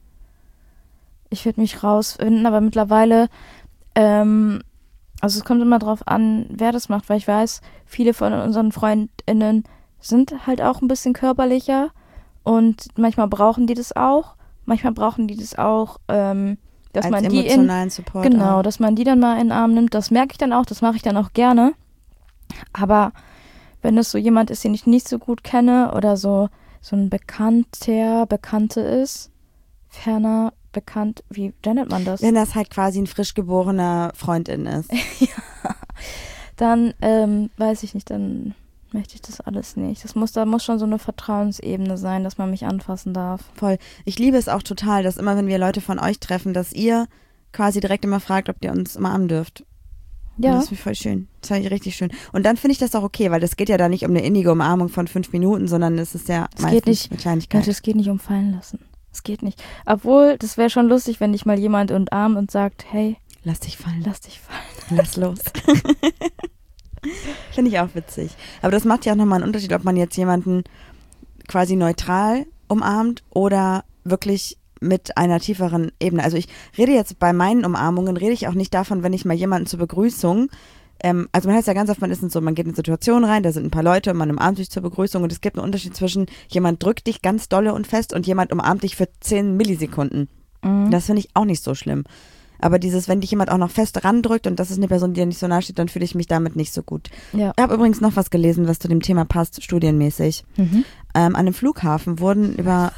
Ich würde mich rausfinden, aber mittlerweile, also es kommt immer drauf an, wer das macht, weil ich weiß, viele von unseren FreundInnen sind halt auch ein bisschen körperlicher und manchmal brauchen die das auch. Manchmal brauchen die das auch, dass Als man die emotionalen Support. genau, auch. dass man die dann mal in den Arm nimmt. Das merke ich dann auch, das mache ich dann auch gerne. Aber wenn es so jemand ist, den ich nicht so gut kenne oder so ein Bekannte ist, ferner bekannt, wie nennt man das? Wenn das halt quasi ein frisch geborener Freundin ist. Dann weiß ich nicht, dann möchte ich das alles nicht. Da muss schon so eine Vertrauensebene sein, dass man mich anfassen darf. Voll. Ich liebe es auch total, dass immer, wenn wir Leute von euch treffen, dass ihr quasi direkt immer fragt, ob ihr uns umarmen dürft. Ja. Und das ist voll schön. Das fand ich richtig schön. Und dann finde ich das auch okay, weil das geht ja da nicht um eine innige Umarmung von 5 Minuten, sondern es ist ja meistens eine Kleinigkeit. Es geht nicht um fallen lassen. Es geht nicht. Obwohl, das wäre schon lustig, wenn dich mal jemand umarmt und sagt, hey, Lass dich fallen. lass dich fallen. Lass los. Finde ich auch witzig. Aber das macht ja auch nochmal einen Unterschied, ob man jetzt jemanden quasi neutral umarmt oder wirklich mit einer tieferen Ebene. Also ich rede jetzt bei meinen Umarmungen, rede ich auch nicht davon, wenn ich mal jemanden zur Begrüßung, also man heißt ja ganz oft, man geht in eine Situation rein, da sind ein paar Leute und man umarmt sich zur Begrüßung und es gibt einen Unterschied zwischen jemand drückt dich ganz dolle und fest und jemand umarmt dich für 10 Millisekunden. Mhm. Das finde ich auch nicht so schlimm. Aber wenn dich jemand auch noch fest randrückt und das ist eine Person, die dir nicht so nahe steht, dann fühle ich mich damit nicht so gut. Ja. Ich habe übrigens noch was gelesen, was zu dem Thema passt, studienmäßig. Mhm. An einem Flughafen wurden über...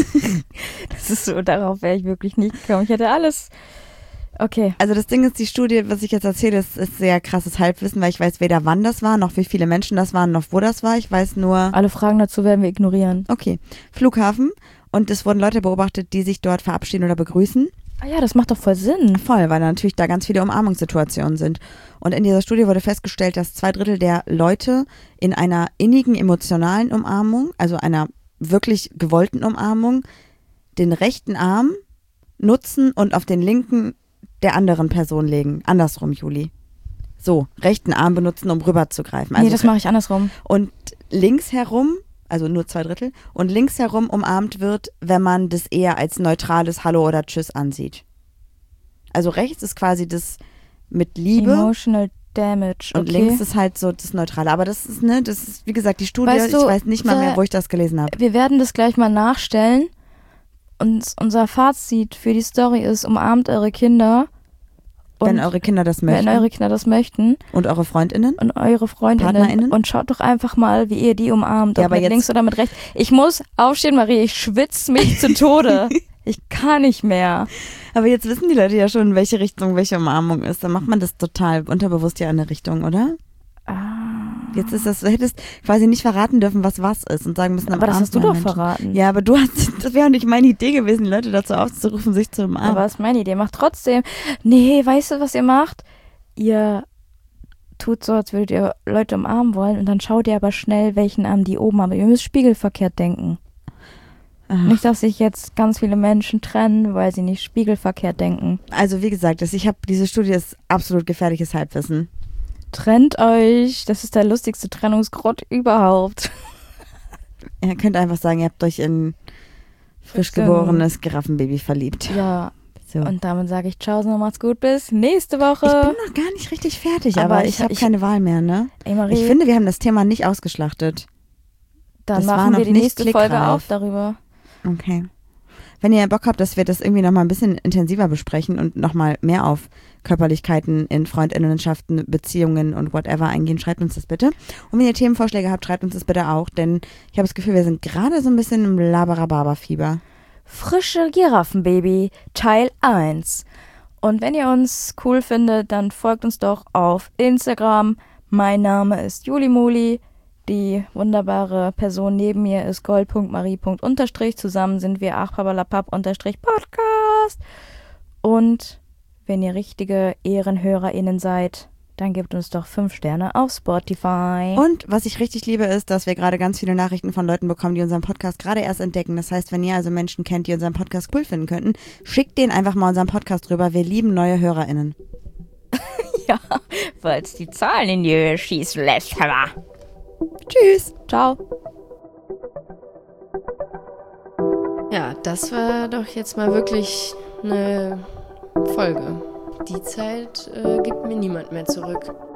Das ist so, darauf wäre ich wirklich nicht gekommen. Ich hätte alles... Okay. Also das Ding ist, die Studie, was ich jetzt erzähle, ist sehr krasses Halbwissen, weil ich weiß weder wann das war, noch wie viele Menschen das waren, noch wo das war. Ich weiß nur... Alle Fragen dazu werden wir ignorieren. Okay, Flughafen und es wurden Leute beobachtet, die sich dort verabschieden oder begrüßen. Ah ja, das macht doch voll Sinn. Voll, weil natürlich da ganz viele Umarmungssituationen sind. Und in dieser Studie wurde festgestellt, dass 2/3 der Leute in einer innigen emotionalen Umarmung, also einer wirklich gewollten Umarmung, den rechten Arm nutzen und auf den linken der anderen Person legen. Andersrum, Juli. So, rechten Arm benutzen, um rüberzugreifen. Nee, das mache ich andersrum. Und links herum, also nur 2/3, und links herum umarmt wird, wenn man das eher als neutrales Hallo oder Tschüss ansieht. Also rechts ist quasi das mit Liebe. Emotional Damage, okay. Und links ist halt so das Neutrale. Aber das ist, wie gesagt, die Studie, Weißt du, ich weiß nicht mal mehr, wo ich das gelesen habe. Wir werden das gleich mal nachstellen. Und unser Fazit für die Story ist, umarmt eure Kinder. Wenn eure Kinder das möchten. Wenn eure Kinder das möchten. Und eure Freundinnen. Und eure Freundinnen. PartnerInnen. Und schaut doch einfach mal, wie ihr die umarmt. Ja, ob aber mit jetzt links oder mit rechts. Ich muss aufstehen, Marie. Ich schwitze mich zu Tode. Ich kann nicht mehr. Aber jetzt wissen die Leute ja schon, in welche Richtung welche Umarmung ist. Dann macht man das total unterbewusst ja in eine Richtung, oder? Jetzt ist das, du hättest quasi nicht verraten dürfen, was ist und sagen müssen, aber das hast du doch verraten. Ja, aber das wäre nicht meine Idee gewesen, die Leute dazu aufzurufen, sich zu umarmen. Aber das ist meine Idee. Macht trotzdem. Nee, weißt du, was ihr macht? Ihr tut so, als würdet ihr Leute umarmen wollen und dann schaut ihr aber schnell, welchen Arm die oben haben. Ihr müsst spiegelverkehrt denken. Ach. Nicht, dass sich jetzt ganz viele Menschen trennen, weil sie nicht spiegelverkehrt denken. Also wie gesagt, diese Studie ist absolut gefährliches Halbwissen. Trennt euch. Das ist der lustigste Trennungsgrund überhaupt. Ihr könnt einfach sagen, ihr habt euch in frisch geborenes Giraffenbaby verliebt. Ja. So. Und damit sage ich ciao, so macht's gut, bis nächste Woche. Ich bin noch gar nicht richtig fertig, aber ich habe keine Wahl mehr, ne? Ey, Marie, ich finde, wir haben das Thema nicht ausgeschlachtet. Dann machen wir die nächste Folge auf darüber. Okay. Wenn ihr Bock habt, dass wir das irgendwie nochmal ein bisschen intensiver besprechen und nochmal mehr auf Körperlichkeiten in Freundinnenschaften, Beziehungen und whatever eingehen, schreibt uns das bitte. Und wenn ihr Themenvorschläge habt, schreibt uns das bitte auch, denn ich habe das Gefühl, wir sind gerade so ein bisschen im Laberababa-Fieber. Frische Giraffenbaby, Teil 1. Und wenn ihr uns cool findet, dann folgt uns doch auf Instagram. Mein Name ist Julimuli. Die wunderbare Person neben mir ist gold.marie. Zusammen sind wir @papalapap_podcast. Und wenn ihr richtige EhrenhörerInnen seid, dann gebt uns doch 5 Sterne auf Spotify. Und was ich richtig liebe, ist, dass wir gerade ganz viele Nachrichten von Leuten bekommen, die unseren Podcast gerade erst entdecken. Das heißt, wenn ihr also Menschen kennt, die unseren Podcast cool finden könnten, schickt denen einfach mal unseren Podcast rüber. Wir lieben neue HörerInnen. Ja, weil es die Zahlen in die Höhe schießen lässt. Tschüss. Ciao. Ja, das war doch jetzt mal wirklich eine Folge. Die Zeit gibt mir niemand mehr zurück.